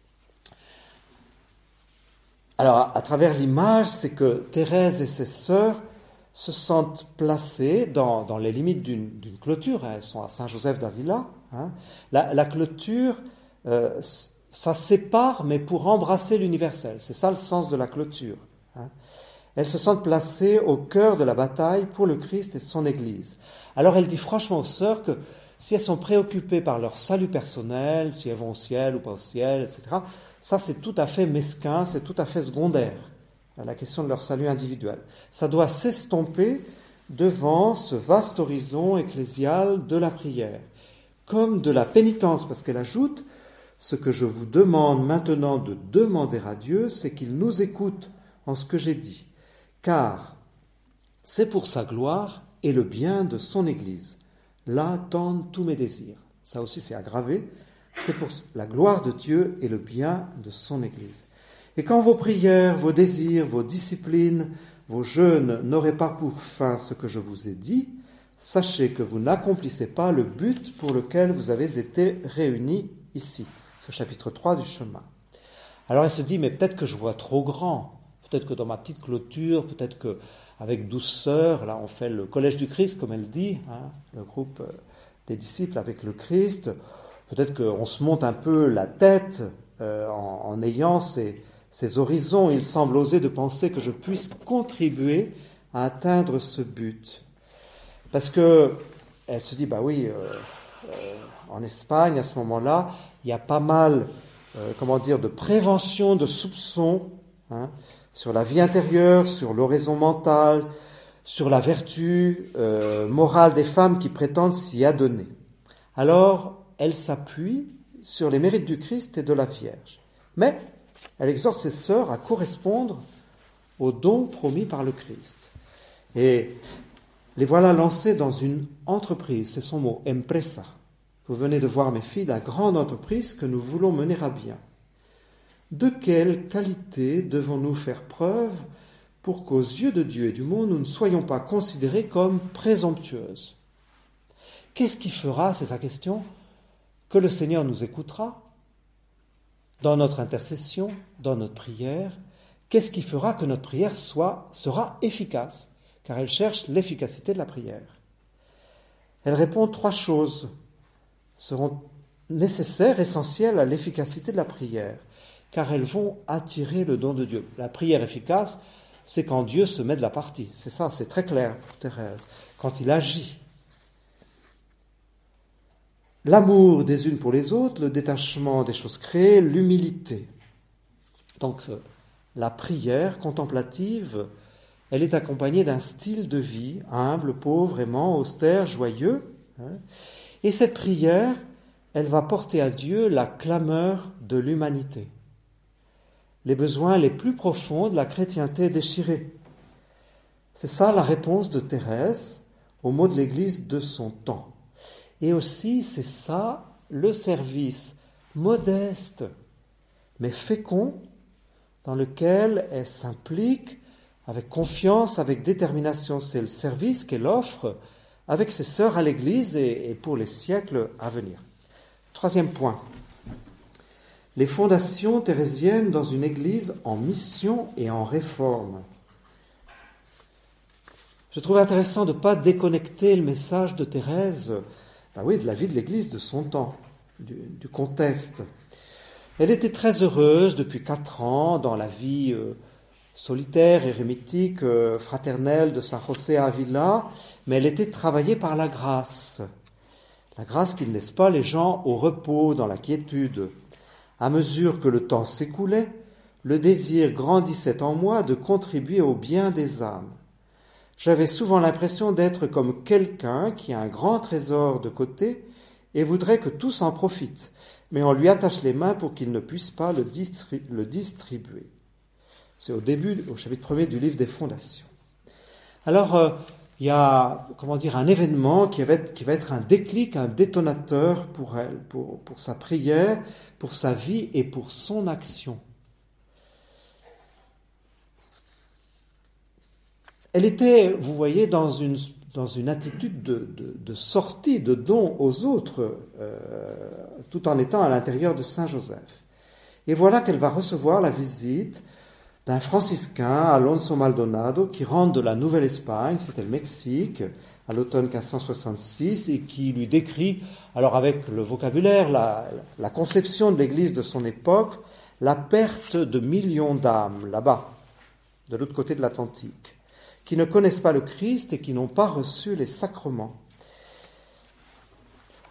Alors, à travers l'image, c'est que Thérèse et ses sœurs se sentent placées dans, dans les limites d'une, d'une clôture. Elles sont à Saint-Joseph d'Avila. Hein. La, la clôture, euh, ça sépare, mais pour embrasser l'universel. C'est ça le sens de la clôture. Hein. Elles se sentent placées au cœur de la bataille pour le Christ et son Église. Alors elle dit franchement aux sœurs que si elles sont préoccupées par leur salut personnel, si elles vont au ciel ou pas au ciel, et cetera, ça c'est tout à fait mesquin, c'est tout à fait secondaire, la question de leur salut individuel. Ça doit s'estomper devant ce vaste horizon ecclésial de la prière, comme de la pénitence, parce qu'elle ajoute « Ce que je vous demande maintenant de demander à Dieu, c'est qu'il nous écoute en ce que j'ai dit, car c'est pour sa gloire et le bien de son Église. Là tendent tous mes désirs. » Ça aussi c'est aggravé. C'est pour la gloire de Dieu et le bien de son Église. Et quand vos prières, vos désirs, vos disciplines, vos jeûnes n'auraient pas pour fin ce que je vous ai dit, sachez que vous n'accomplissez pas le but pour lequel vous avez été réunis ici. C'est au chapitre trois du chemin. Alors elle se dit, mais peut-être que je vois trop grand. Peut-être que dans ma petite clôture, peut-être qu'avec douceur, là on fait le collège du Christ, comme elle dit, hein, le groupe des disciples avec le Christ. Peut-être qu'on se monte un peu la tête euh, en, en ayant ces, ces horizons. Il semble oser de penser que je puisse contribuer à atteindre ce but. Parce que elle se dit, bah oui, euh, euh, en Espagne, à ce moment-là, il y a pas mal, euh, comment dire, de prévention, de soupçons, hein, sur la vie intérieure, sur l'oraison mentale, sur la vertu euh, morale des femmes qui prétendent s'y adonner. Alors, elle s'appuie sur les mérites du Christ et de la Vierge. Mais elle exhorte ses sœurs à correspondre aux dons promis par le Christ. Et les voilà lancées dans une entreprise, c'est son mot, empresa. Vous venez de voir, mes filles, la grande entreprise que nous voulons mener à bien. De quelle qualité devons-nous faire preuve pour qu'aux yeux de Dieu et du monde, nous ne soyons pas considérées comme présomptueuses? Qu'est-ce qui fera, c'est sa question, que le Seigneur nous écoutera dans notre intercession, dans notre prière? Qu'est-ce qui fera que notre prière soit, sera efficace? Car elle cherche l'efficacité de la prière. Elle répond trois choses seront nécessaires, essentielles à l'efficacité de la prière, car elles vont attirer le don de Dieu. La prière efficace, c'est quand Dieu se met de la partie. C'est ça, c'est très clair pour Thérèse. Quand il agit. L'amour des unes pour les autres, le détachement des choses créées, l'humilité. Donc, la prière contemplative, elle est accompagnée d'un style de vie humble, pauvre, aimant, austère, joyeux. Et cette prière, elle va porter à Dieu la clameur de l'humanité. Les besoins les plus profonds de la chrétienté déchirée. C'est ça la réponse de Thérèse aux mots de l'Église de son temps. Et aussi, c'est ça le service modeste, mais fécond, dans lequel elle s'implique avec confiance, avec détermination. C'est le service qu'elle offre avec ses sœurs à l'Église et, et pour les siècles à venir. Troisième point. Les fondations thérésiennes dans une Église en mission et en réforme. Je trouve intéressant de ne pas déconnecter le message de Thérèse, ben oui, de la vie de l'Église de son temps, du, du contexte. Elle était très heureuse depuis quatre ans dans la vie euh, solitaire, érémitique, euh, fraternelle de San José Ávila, mais elle était travaillée par la grâce. La grâce qui ne laisse pas les gens au repos, dans la quiétude. À mesure que le temps s'écoulait, le désir grandissait en moi de contribuer au bien des âmes. J'avais souvent l'impression d'être comme quelqu'un qui a un grand trésor de côté et voudrait que tous en profitent, mais on lui attache les mains pour qu'il ne puisse pas le, distri- le distribuer. C'est au début, au chapitre premier du livre des Fondations. Alors, euh, il y a, comment dire, un événement qui va être, qui va être un déclic, un détonateur pour elle, pour, pour sa prière, pour sa vie et pour son action. Elle était, vous voyez, dans une, dans une attitude de, de, de sortie, de don aux autres, euh, tout en étant à l'intérieur de Saint-Joseph. Et voilà qu'elle va recevoir la visite d'un franciscain, Alonso Maldonado, qui rentre de la Nouvelle-Espagne, c'était le Mexique, à l'automne quinze cent soixante-six, et qui lui décrit, alors avec le vocabulaire, la, la conception de l'Église de son époque, la perte de millions d'âmes, là-bas, de l'autre côté de l'Atlantique, qui ne connaissent pas le Christ et qui n'ont pas reçu les sacrements.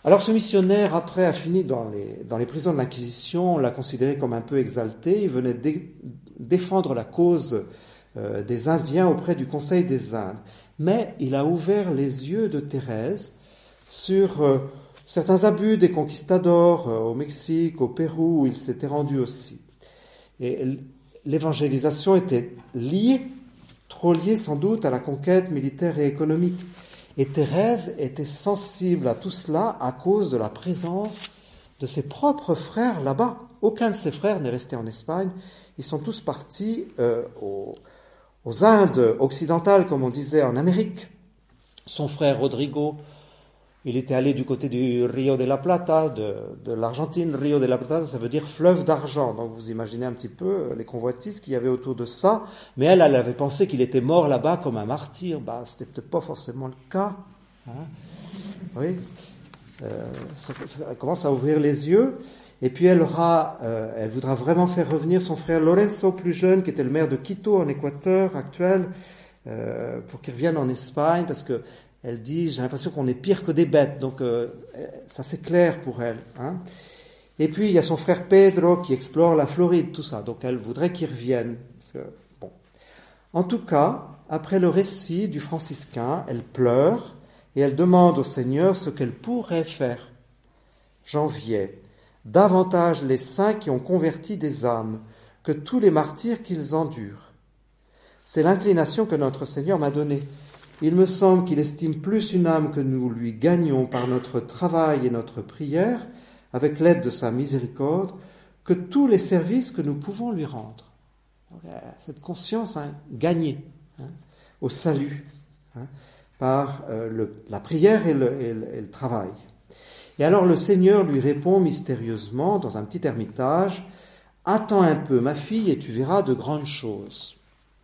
Alors ce missionnaire, après, a fini dans les, dans les prisons de l'Inquisition. On l'a considéré comme un peu exalté. Il venait dé, défendre la cause euh, des Indiens auprès du Conseil des Indes. Mais il a ouvert les yeux de Thérèse sur euh, certains abus des conquistadors euh, au Mexique, au Pérou, où il s'était rendu aussi. Et l'évangélisation était liée, trop liée sans doute à la conquête militaire et économique. Et Thérèse était sensible à tout cela à cause de la présence de ses propres frères là-bas. Aucun de ses frères n'est resté en Espagne. Ils sont tous partis euh, aux, aux Indes occidentales, comme on disait, en Amérique. Son frère Rodrigo, il était allé du côté du Rio de la Plata, de, de l'Argentine. Rio de la Plata, ça veut dire fleuve d'argent. Donc vous imaginez un petit peu les convoitises qu'il y avait autour de ça. Mais elle, elle avait pensé qu'il était mort là-bas comme un martyr. Bah, c'était peut-être pas forcément le cas. Hein. Oui. Euh, ça, ça commence à ouvrir les yeux. Et puis elle aura, euh, elle voudra vraiment faire revenir son frère Lorenzo, plus jeune, qui était le maire de Quito en Équateur actuel, euh, pour qu'il revienne en Espagne, parce que elle dit, j'ai l'impression qu'on est pire que des bêtes, donc euh, ça c'est clair pour elle. Hein. Et puis il y a son frère Pedro qui explore la Floride, tout ça, donc elle voudrait qu'il revienne. Parce que, bon. En tout cas, après le récit du franciscain, elle pleure et elle demande au Seigneur ce qu'elle pourrait faire. J'enviais davantage les saints qui ont converti des âmes que tous les martyrs qu'ils endurent. C'est l'inclination que notre Seigneur m'a donnée. Il me semble qu'il estime plus une âme que nous lui gagnons par notre travail et notre prière, avec l'aide de sa miséricorde, que tous les services que nous pouvons lui rendre. Donc, cette conscience hein, gagnée hein, au salut hein, par euh, le, la prière et le, et, le, et le travail. Et alors le Seigneur lui répond mystérieusement dans un petit ermitage, « Attends un peu, ma fille, et tu verras de grandes choses. »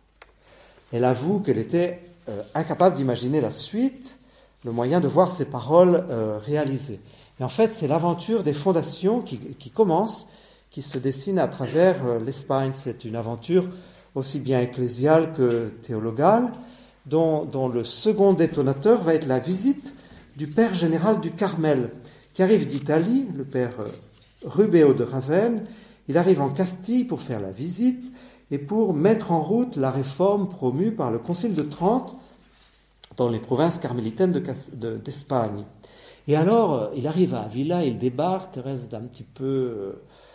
Elle avoue qu'elle était Euh, incapable d'imaginer la suite, le moyen de voir ces paroles euh, réalisées. Et en fait, c'est l'aventure des fondations qui, qui commence, qui se dessine à travers euh, l'Espagne. C'est une aventure aussi bien ecclésiale que théologale, dont, dont le second détonateur va être la visite du père général du Carmel, qui arrive d'Italie, le père euh, Rubeo de Ravenne. Il arrive en Castille pour faire la visite et pour mettre en route la réforme promue par le Concile de Trente dans les provinces carmélitaines de, de, d'Espagne. Et alors, il arrive à Avila, il débarque, Thérèse est un petit peu,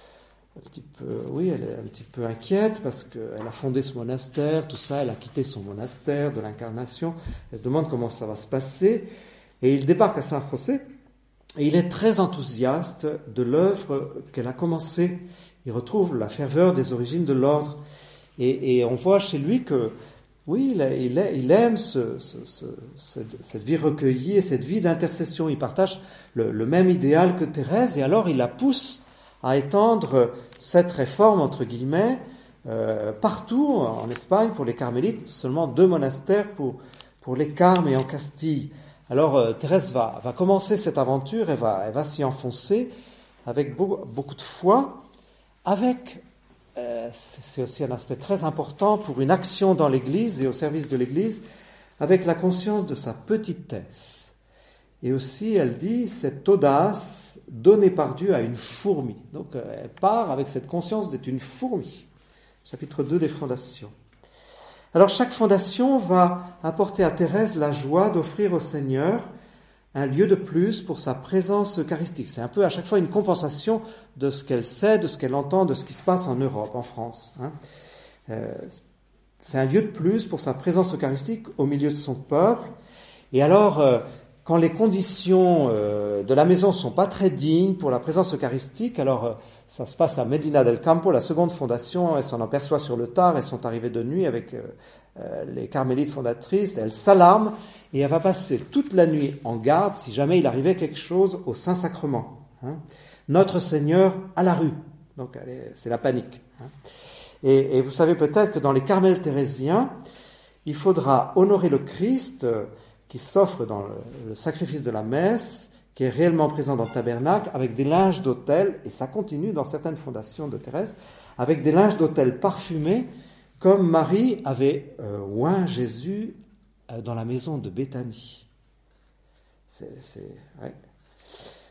un petit peu, oui, elle est un petit peu inquiète parce qu'elle a fondé ce monastère, tout ça, elle a quitté son monastère de l'Incarnation, elle se demande comment ça va se passer, et il débarque à San José, et il est très enthousiaste de l'œuvre qu'elle a commencée. Il retrouve la ferveur des origines de l'ordre. Et, et on voit chez lui que, oui, il, il, il aime ce, ce, ce, cette vie recueillie et cette vie d'intercession. Il partage le, le même idéal que Thérèse, et alors il la pousse à étendre cette réforme, entre guillemets, euh, partout en Espagne pour les carmélites, seulement deux monastères pour, pour les Carmes et en Castille. Alors euh, Thérèse va, va commencer cette aventure, elle va, elle va s'y enfoncer avec beaucoup, beaucoup de foi, avec... Euh, c'est aussi un aspect très important pour une action dans l'Église et au service de l'Église, avec la conscience de sa petitesse. Et aussi, elle dit, cette audace donnée par Dieu à une fourmi. Donc, elle part avec cette conscience d'être une fourmi. Chapitre deux des fondations. Alors, chaque fondation va apporter à Thérèse la joie d'offrir au Seigneur un lieu de plus pour sa présence eucharistique. C'est un peu à chaque fois une compensation de ce qu'elle sait, de ce qu'elle entend, de ce qui se passe en Europe, en France. Hein. Euh, c'est un lieu de plus pour sa présence eucharistique au milieu de son peuple. Et alors, euh, quand les conditions euh, de la maison sont pas très dignes pour la présence eucharistique, alors euh, ça se passe à Medina del Campo, la seconde fondation, elle s'en aperçoit sur le tard, elles sont arrivées de nuit avec euh, euh, les carmélites fondatrices, elle s'alarme, et elle va passer toute la nuit en garde si jamais il arrivait quelque chose au Saint-Sacrement. Hein. Notre Seigneur à la rue. Donc c'est la panique. Hein. Et, et vous savez peut-être que dans les Carmels thérésiens, il faudra honorer le Christ euh, qui s'offre dans le, le sacrifice de la messe, qui est réellement présent dans le tabernacle, avec des linges d'autel, et ça continue dans certaines fondations de Thérèse, avec des linges d'autel parfumés, comme Marie avait euh, oint Jésus dans la maison de Béthanie. C'est, c'est, ouais.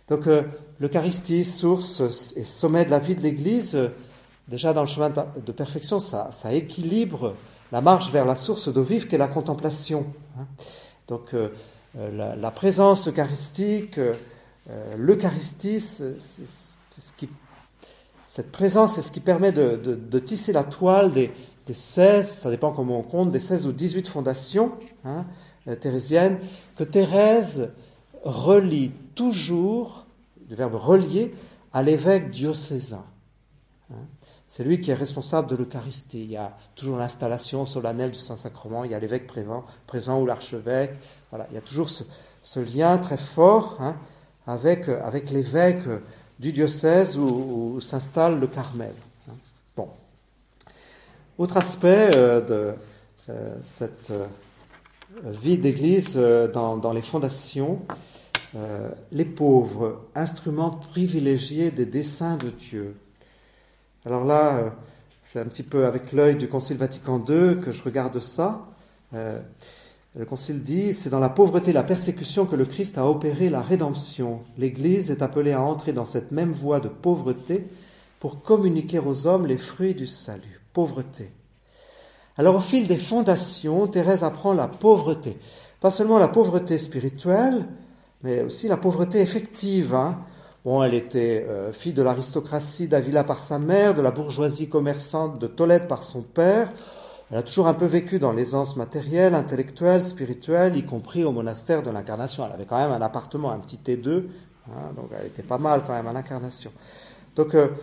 Donc euh, l'Eucharistie, source et sommet de la vie de l'Église, euh, déjà dans le chemin de, de perfection, ça, ça équilibre la marche vers la source d'eau vive qu'est la contemplation. Hein. Donc euh, la, la présence eucharistique, euh, l'Eucharistie, c'est, c'est, c'est ce qui, cette présence, c'est ce qui permet de, de, de tisser la toile des, des seize, ça dépend comment on compte, des seize ou dix-huit fondations hein, euh, thérésiennes, que Thérèse relie toujours, le verbe relier, à l'évêque diocésain. Hein. C'est lui qui est responsable de l'Eucharistie. Il y a toujours l'installation solennelle du Saint-Sacrement, il y a l'évêque présent, présent ou l'archevêque. Voilà, il y a toujours ce, ce lien très fort hein, avec, avec l'évêque du diocèse où, où s'installe le Carmel. Hein. Bon. Autre aspect euh, de euh, cette euh, vie d'Église euh, dans, dans les fondations, euh, les pauvres, instruments privilégiés des desseins de Dieu. Alors là, euh, c'est un petit peu avec l'œil du Concile Vatican deux que je regarde ça. Euh, le Concile dit, c'est dans la pauvreté et la persécution que le Christ a opéré la rédemption. L'Église est appelée à entrer dans cette même voie de pauvreté pour communiquer aux hommes les fruits du salut. Pauvreté. Alors au fil des fondations, Thérèse apprend la pauvreté. Pas seulement la pauvreté spirituelle, mais aussi la pauvreté effective. Hein. Bon, elle était euh, fille de l'aristocratie d'Avila par sa mère, de la bourgeoisie commerçante de Tolède par son père. Elle a toujours un peu vécu dans l'aisance matérielle, intellectuelle, spirituelle, y compris au monastère de l'Incarnation. Elle avait quand même un appartement, un petit T deux, hein, donc elle était pas mal quand même à l'Incarnation. Donc, euh,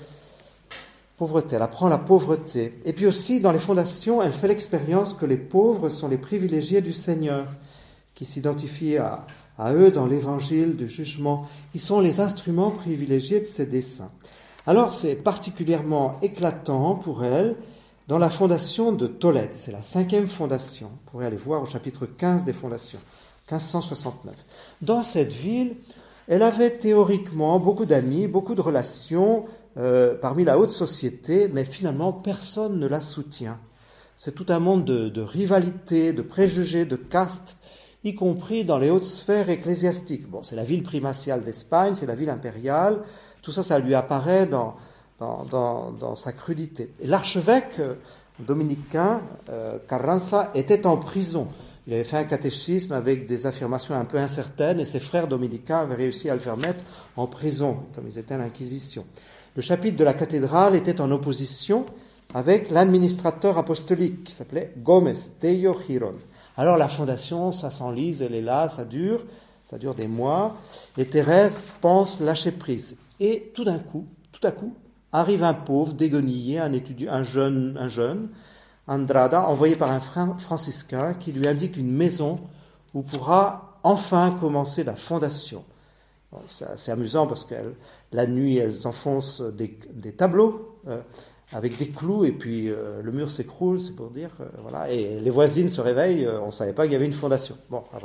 pauvreté, elle apprend la pauvreté. Et puis aussi, dans les fondations, elle fait l'expérience que les pauvres sont les privilégiés du Seigneur, qui s'identifient à, à eux dans l'évangile du jugement. Ils sont les instruments privilégiés de ses desseins. Alors, c'est particulièrement éclatant pour elle dans la fondation de Tolède. C'est la cinquième fondation. Vous pourrez aller voir au chapitre quinze des fondations, quinze cent soixante-neuf. Dans cette ville, elle avait théoriquement beaucoup d'amis, beaucoup de relations euh, parmi la haute société, mais finalement, personne ne la soutient. C'est tout un monde de, de rivalité, de préjugés, de castes, y compris dans les hautes sphères ecclésiastiques. Bon, c'est la ville primatiale d'Espagne, c'est la ville impériale. Tout ça, ça lui apparaît dans, dans, dans, dans sa crudité. Et l'archevêque euh, dominicain, euh, Carranza, était en prison. Il avait fait un catéchisme avec des affirmations un peu incertaines et ses frères dominicains avaient réussi à le faire mettre en prison, comme ils étaient à l'Inquisition. Le chapitre de la cathédrale était en opposition avec l'administrateur apostolique qui s'appelait Gómez Tello Girón. Alors la fondation, ça s'enlise, elle est là, ça dure, ça dure des mois, et Thérèse pense lâcher prise. Et tout d'un coup, tout à coup, arrive un pauvre déguenillé, un étudiant, un jeune, un jeune, Andrada, envoyé par un franciscain qui lui indique une maison où pourra enfin commencer la fondation. Bon, c'est assez amusant parce que la nuit, elles enfoncent des, des tableaux, euh, avec des clous, et puis euh, le mur s'écroule, c'est pour dire, euh, voilà, et les voisines se réveillent, euh, on ne savait pas qu'il y avait une fondation. Bon, voilà.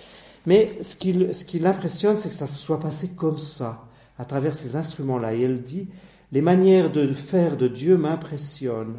Mais ce qui, ce qui l'impressionne, c'est que ça se soit passé comme ça, à travers ces instruments-là. Et elle dit, les manières de faire de Dieu m'impressionnent.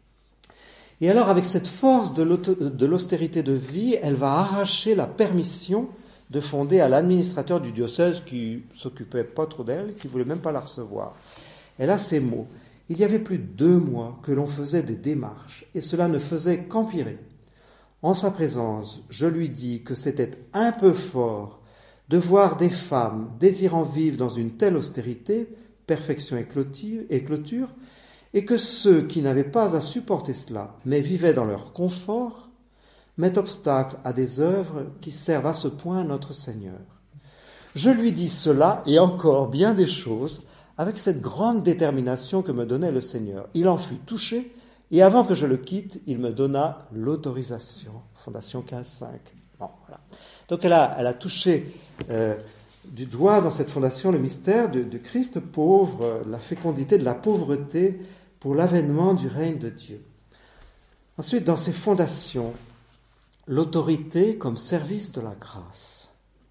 Et alors, avec cette force de, de l'austérité de vie, elle va arracher la permission de fonder à l'administrateur du diocèse qui s'occupait pas trop d'elle, qui voulait même pas la recevoir. Elle a ces mots. Il y avait plus de deux mois que l'on faisait des démarches, et cela ne faisait qu'empirer. En sa présence, je lui dis que c'était un peu fort de voir des femmes désirant vivre dans une telle austérité, perfection et clôture, et clôture, et que ceux qui n'avaient pas à supporter cela, mais vivaient dans leur confort, mettent obstacle à des œuvres qui servent à ce point notre Seigneur. Je lui dis cela, et encore bien des choses, avec cette grande détermination que me donnait le Seigneur. Il en fut touché, et avant que je le quitte, il me donna l'autorisation. Fondation quinze cinq. Bon, voilà. Donc elle a, elle a touché euh, du doigt dans cette fondation le mystère du, du Christ pauvre, euh, la fécondité de la pauvreté pour l'avènement du règne de Dieu. Ensuite, dans ces fondations, l'autorité comme service de la grâce.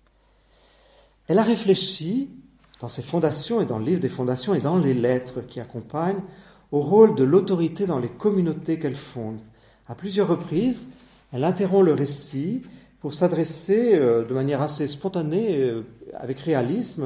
Elle a réfléchi dans ses fondations et dans le livre des fondations et dans les lettres qui accompagnent, au rôle de l'autorité dans les communautés qu'elle fonde. À plusieurs reprises, elle interrompt le récit pour s'adresser euh, de manière assez spontanée, euh, avec réalisme,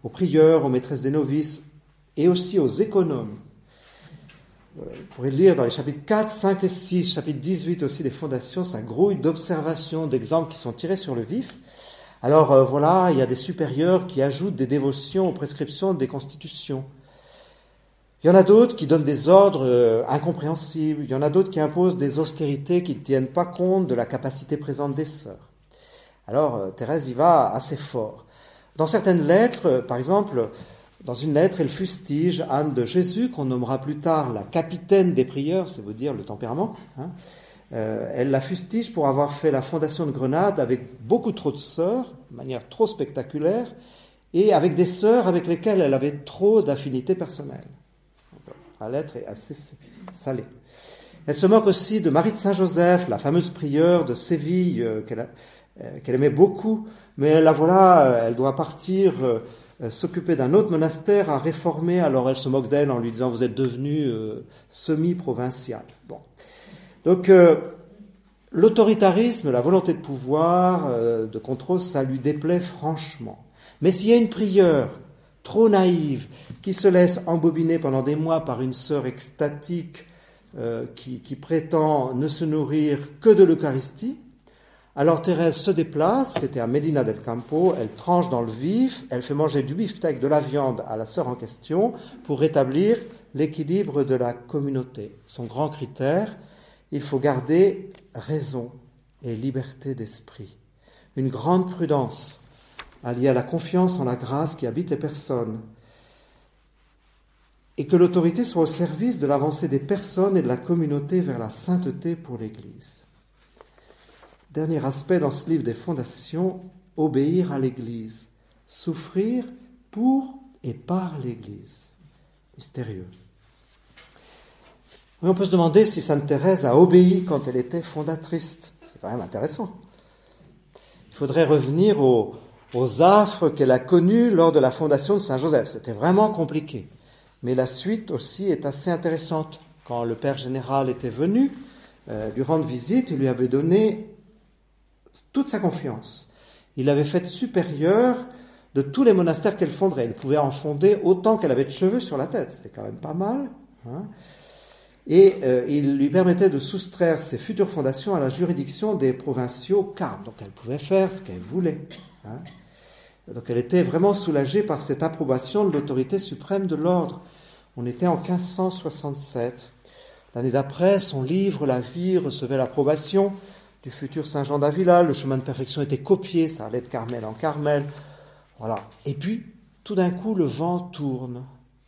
aux prieurs, aux maîtresses des novices et aussi aux économes. Vous pourrez le lire dans les chapitres quatre, cinq et six, chapitre dix-huit aussi des fondations, ça grouille d'observations, d'exemples qui sont tirés sur le vif. Alors euh, voilà, il y a des supérieurs qui ajoutent des dévotions aux prescriptions des constitutions. Il y en a d'autres qui donnent des ordres euh, incompréhensibles, il y en a d'autres qui imposent des austérités qui ne tiennent pas compte de la capacité présente des sœurs. Alors euh, Thérèse y va assez fort. Dans certaines lettres, euh, par exemple, dans une lettre, elle fustige Anne de Jésus, qu'on nommera plus tard la capitaine des prieurs, c'est vous dire le tempérament. Hein. Euh, elle la fustige pour avoir fait la fondation de Grenade avec beaucoup trop de sœurs, de manière trop spectaculaire, et avec des sœurs avec lesquelles elle avait trop d'affinités personnelles. La lettre est assez salée. Elle se moque aussi de Marie de Saint-Joseph, la fameuse prieure de Séville, euh, qu'elle, a, euh, qu'elle aimait beaucoup, mais la voilà, elle doit partir euh, euh, s'occuper d'un autre monastère à réformer, alors elle se moque d'elle en lui disant « vous êtes devenue euh, semi-provinciale ». Bon. Donc, euh, l'autoritarisme, la volonté de pouvoir, euh, de contrôle, ça lui déplaît franchement. Mais s'il y a une prieure trop naïve, qui se laisse embobiner pendant des mois par une sœur extatique euh, qui, qui prétend ne se nourrir que de l'Eucharistie, alors Thérèse se déplace, c'était à Medina del Campo, elle tranche dans le vif, elle fait manger du beefsteak, de la viande à la sœur en question pour rétablir l'équilibre de la communauté. Son grand critère, il faut garder raison et liberté d'esprit. Une grande prudence alliée à la confiance en la grâce qui habite les personnes. Et que l'autorité soit au service de l'avancée des personnes et de la communauté vers la sainteté pour l'Église. Dernier aspect dans ce livre des fondations, obéir à l'Église, souffrir pour et par l'Église. Mystérieux. Oui, on peut se demander si Sainte Thérèse a obéi quand elle était fondatrice. C'est quand même intéressant. Il faudrait revenir aux, aux affres qu'elle a connus lors de la fondation de Saint-Joseph. C'était vraiment compliqué. Mais la suite aussi est assez intéressante. Quand le Père général était venu euh, lui rendre visite, il lui avait donné toute sa confiance. Il l'avait faite supérieure de tous les monastères qu'elle fonderait. Elle pouvait en fonder autant qu'elle avait de cheveux sur la tête. C'était quand même pas mal. Hein. Et euh, il lui permettait de soustraire ses futures fondations à la juridiction des provinciaux carmes. Donc elle pouvait faire ce qu'elle voulait. Hein. Donc elle était vraiment soulagée par cette approbation de l'autorité suprême de l'ordre. On était en quinze cent soixante-sept. L'année d'après, son livre, La vie, recevait l'approbation du futur Saint Jean d'Avila. Le chemin de perfection était copié, ça allait de Carmel en Carmel. Voilà. Et puis, tout d'un coup, le vent tourne.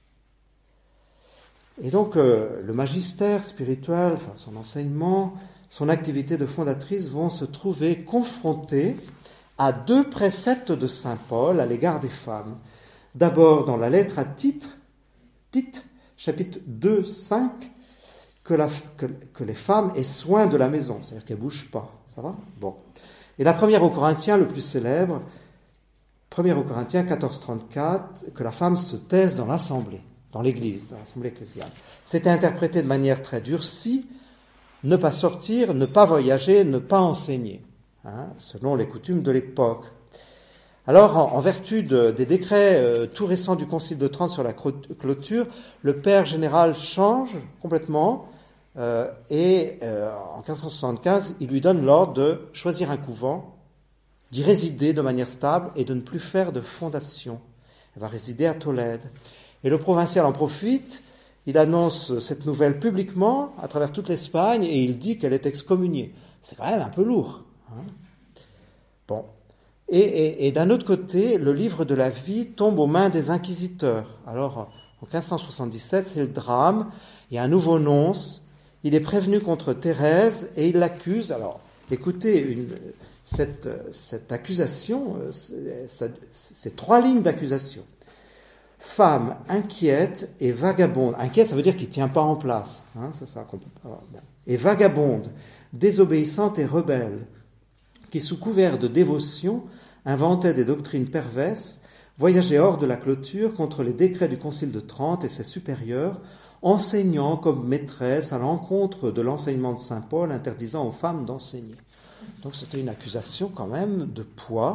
Et donc, euh, le magistère spirituel, enfin, son enseignement, son activité de fondatrice vont se trouver confrontés à deux préceptes de saint Paul à l'égard des femmes. D'abord, dans la lettre à Tite, Tite, chapitre deux, cinq, que, la, que, que les femmes aient soin de la maison, c'est-à-dire qu'elles ne bougent pas. Ça va ? Bon. Et la première aux Corinthiens, le plus célèbre, première aux Corinthiens, quatorze trente-quatre, que la femme se taise dans l'assemblée, dans l'église, dans l'assemblée ecclésiale. C'était interprété de manière très durcie, ne pas sortir, ne pas voyager, ne pas enseigner, hein, selon les coutumes de l'époque. Alors, en, en vertu de, des décrets euh, tout récents du Concile de Trente sur la clôture, le Père général change complètement euh, et euh, en quinze cent soixante-quinze, il lui donne l'ordre de choisir un couvent, d'y résider de manière stable et de ne plus faire de fondation. Elle va résider à Tolède. Et le provincial en profite, il annonce cette nouvelle publiquement à travers toute l'Espagne et il dit qu'elle est excommuniée. C'est quand même un peu lourd. Hein. Bon. Et, et, et d'un autre côté, le livre de la vie tombe aux mains des inquisiteurs. Alors, en quinze cent soixante-dix-sept, c'est le drame. Il y a un nouveau nonce. Il est prévenu contre Thérèse et il l'accuse. Alors, écoutez, une, cette, cette accusation, c'est, c'est trois lignes d'accusation. Femme inquiète et vagabonde. Inquiète, ça veut dire qu'il ne tient pas en place. Hein, c'est ça qu'on peut pas. Et vagabonde, désobéissante et rebelle, qui sous couvert de dévotion inventait des doctrines perverses, voyageait hors de la clôture contre les décrets du Concile de Trente et ses supérieurs, enseignant comme maîtresse à l'encontre de l'enseignement de saint Paul interdisant aux femmes d'enseigner. Donc c'était une accusation quand même de poids,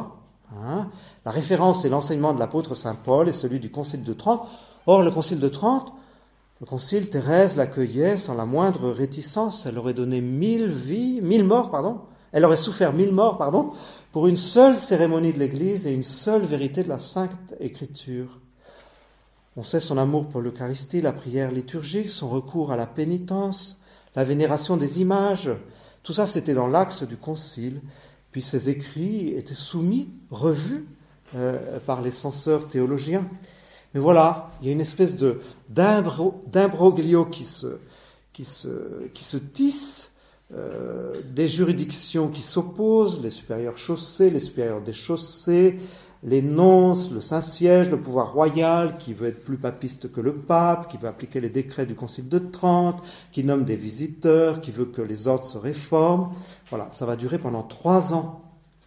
Hein. La référence est l'enseignement de l'apôtre saint Paul et celui du Concile de Trente. Or, le Concile de Trente, le Concile, Thérèse l'accueillait sans la moindre réticence. Elle aurait donné mille vies, mille morts, pardon. Elle aurait souffert mille morts, pardon, pour une seule cérémonie de l'Église et une seule vérité de la Sainte Écriture. On sait son amour pour l'Eucharistie, la prière liturgique, son recours à la pénitence, la vénération des images. Tout ça, c'était dans l'axe du Concile. Puis ses écrits étaient soumis, revus euh, par les censeurs théologiens. Mais voilà, il y a une espèce de d'imbro, d'imbroglio qui se, qui se, qui se tisse, euh, des juridictions qui s'opposent, les supérieurs chaussés, les supérieurs déchaussés, les nonces, le Saint-Siège, le pouvoir royal qui veut être plus papiste que le pape, qui veut appliquer les décrets du Concile de Trente, qui nomme des visiteurs, qui veut que les ordres se réforment. Voilà, ça va durer pendant trois ans.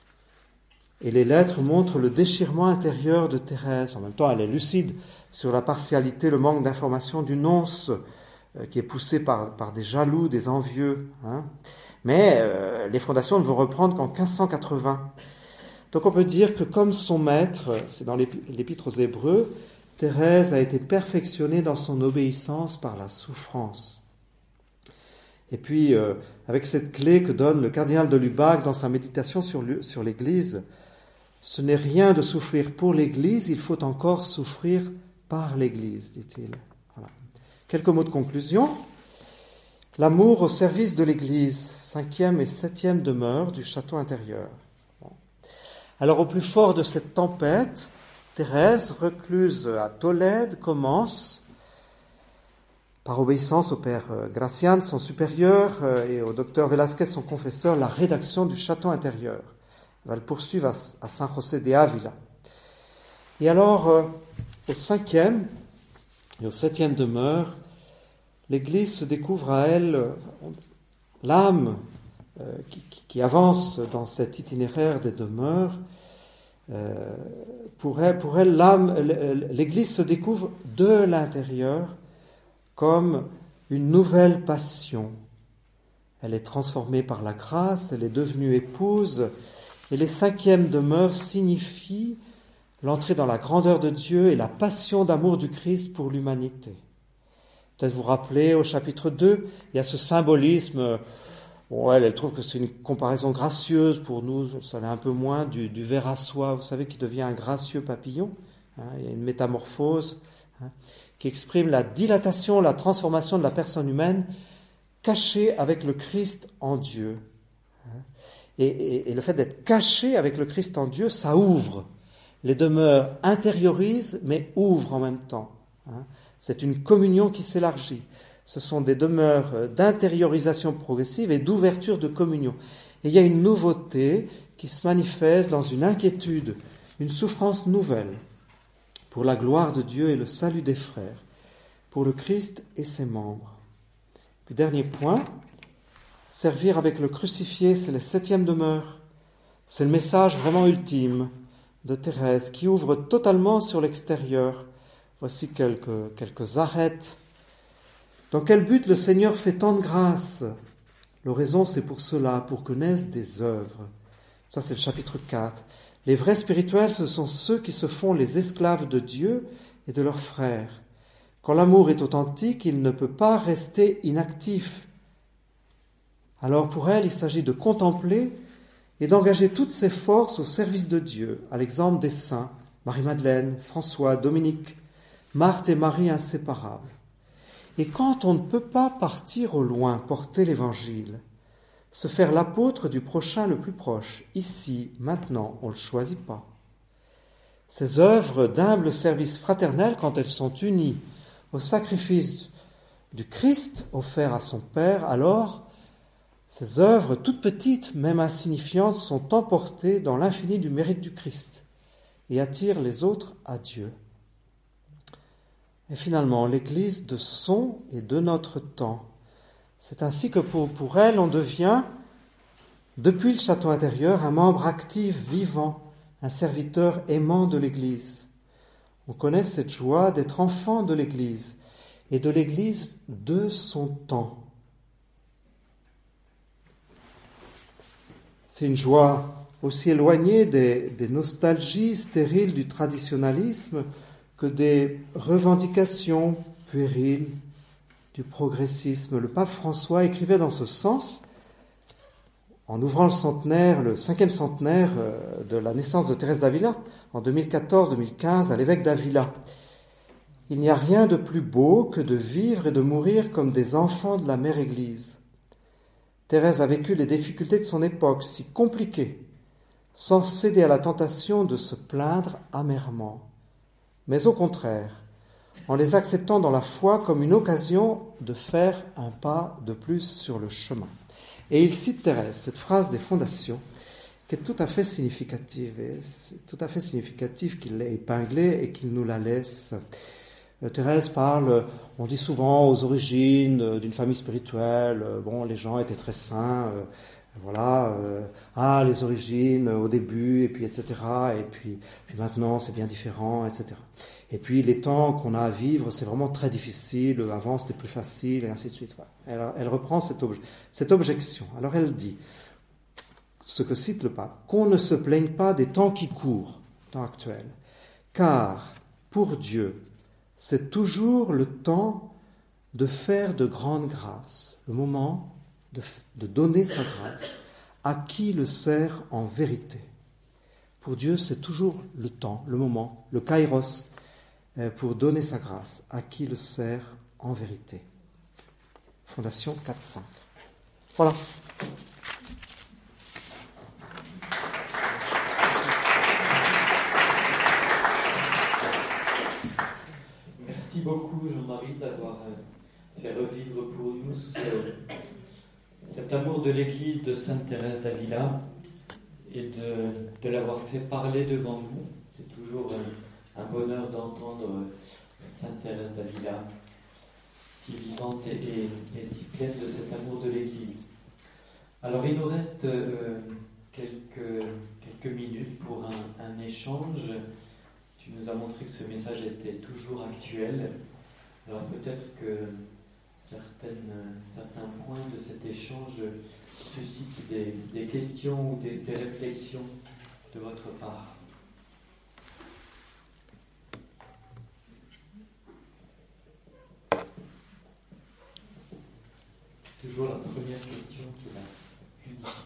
Et les lettres montrent le déchirement intérieur de Thérèse. En même temps, elle est lucide sur la partialité, le manque d'information du nonce, euh, qui est poussé par, par des jaloux, des envieux. Hein. Mais euh, les fondations ne vont reprendre qu'en quinze cent quatre-vingts. Donc on peut dire que comme son maître, c'est dans l'Épître aux Hébreux, Thérèse a été perfectionnée dans son obéissance par la souffrance. Et puis, euh, avec cette clé que donne le cardinal de Lubac dans sa méditation sur, sur l'Église, ce n'est rien de souffrir pour l'Église, il faut encore souffrir par l'Église, dit-il. Voilà. Quelques mots de conclusion. L'amour au service de l'Église, cinquième et septième demeure du château intérieur. Bon. Alors, au plus fort de cette tempête, Thérèse, recluse à Tolède, commence, par obéissance au père Gracián, son supérieur, et au docteur Velázquez, son confesseur, la rédaction du château intérieur. Elle va le poursuivre à San José de Ávila. Et alors, euh, au cinquième et au septième demeure, l'Église se découvre à elle euh, l'âme euh, qui, qui avance dans cet itinéraire des demeures. Euh, pour elle, pour elle, l'âme, l'Église se découvre de l'intérieur comme une nouvelle passion. Elle est transformée par la grâce, elle est devenue épouse, et les cinquièmes demeures signifient l'entrée dans la grandeur de Dieu et la passion d'amour du Christ pour l'humanité. Peut-être vous rappelez, au chapitre deux, il y a ce symbolisme. Bon, elle, elle trouve que c'est une comparaison gracieuse pour nous, ça l'est un peu moins, du, du ver à soie, vous savez, qui devient un gracieux papillon. Hein, il y a une métamorphose hein, qui exprime la dilatation, la transformation de la personne humaine cachée avec le Christ en Dieu. Et, et, et le fait d'être caché avec le Christ en Dieu, ça ouvre. Les demeures intériorisent, mais ouvrent en même temps. Hein. C'est une communion qui s'élargit. Ce sont des demeures d'intériorisation progressive et d'ouverture de communion. Et il y a une nouveauté qui se manifeste dans une inquiétude, une souffrance nouvelle pour la gloire de Dieu et le salut des frères, pour le Christ et ses membres. Puis dernier point, servir avec le crucifié, c'est la septième demeure. C'est le message vraiment ultime de Thérèse qui ouvre totalement sur l'extérieur. Voici quelques, quelques arêtes. Dans quel but le Seigneur fait tant de grâce ? L'oraison, c'est pour cela, pour que naissent des œuvres. Ça, c'est le chapitre quatre. Les vrais spirituels, ce sont ceux qui se font les esclaves de Dieu et de leurs frères. Quand l'amour est authentique, il ne peut pas rester inactif. Alors pour elle, il s'agit de contempler et d'engager toutes ses forces au service de Dieu, à l'exemple des saints, Marie-Madeleine, François, Dominique, Marthe et Marie inséparables. Et quand on ne peut pas partir au loin, porter l'Évangile, se faire l'apôtre du prochain le plus proche, ici, maintenant, on ne le choisit pas. Ces œuvres d'humble service fraternel, quand elles sont unies au sacrifice du Christ offert à son Père, alors ces œuvres, toutes petites, même insignifiantes, sont emportées dans l'infini du mérite du Christ et attirent les autres à Dieu. Et finalement, l'Église de son et de notre temps. C'est ainsi que pour, pour elle, on devient, depuis le château intérieur, un membre actif, vivant, un serviteur aimant de l'Église. On connaît cette joie d'être enfant de l'Église et de l'Église de son temps. C'est une joie aussi éloigné des, des nostalgies stériles du traditionnalisme que des revendications puériles du progressisme. Le pape François écrivait dans ce sens, en ouvrant le centenaire, le cinquième centenaire de la naissance de Thérèse d'Avila, en deux mille quatorze deux mille quinze, à l'évêque d'Avila. Il n'y a rien de plus beau que de vivre et de mourir comme des enfants de la mère Église. Thérèse a vécu les difficultés de son époque, si compliquées, sans céder à la tentation de se plaindre amèrement, mais au contraire, en les acceptant dans la foi comme une occasion de faire un pas de plus sur le chemin. Et il cite Thérèse, cette phrase des fondations, qui est tout à fait significative, et c'est tout à fait significatif qu'il l'ait épinglée et qu'il nous la laisse. Euh, Thérèse parle, on dit souvent aux origines euh, d'une famille spirituelle, euh, bon, les gens étaient très saints, euh, voilà, euh, ah, les origines, euh, au début, et puis et cetera, et puis, puis maintenant c'est bien différent, et cetera. Et puis les temps qu'on a à vivre, c'est vraiment très difficile, avant c'était plus facile, et ainsi de suite. Voilà. Elle, elle reprend cette, obje- cette objection. Alors elle dit, ce que cite le pape, qu'on ne se plaigne pas des temps qui courent, temps actuel, car pour Dieu, c'est toujours le temps de faire de grandes grâces, le moment de, de donner sa grâce à qui le sert en vérité. Pour Dieu, c'est toujours le temps, le moment, le kairos, pour donner sa grâce à qui le sert en vérité. Fondation quatre cinq. Voilà. Merci beaucoup Jean-Marie d'avoir fait revivre pour nous ce, cet amour de l'Église de Sainte Thérèse d'Avila et de, de l'avoir fait parler devant nous. C'est toujours un bonheur d'entendre Sainte Thérèse d'Avila, si vivante et, et, et si pleine de cet amour de l'Église. Alors il nous reste euh, quelques, quelques minutes pour un, un échange. Tu nous as montré que ce message était toujours actuel. Alors peut-être que certaines, certains points de cet échange suscitent des, des questions ou des, des réflexions de votre part. Toujours la première question qui est la plus difficile.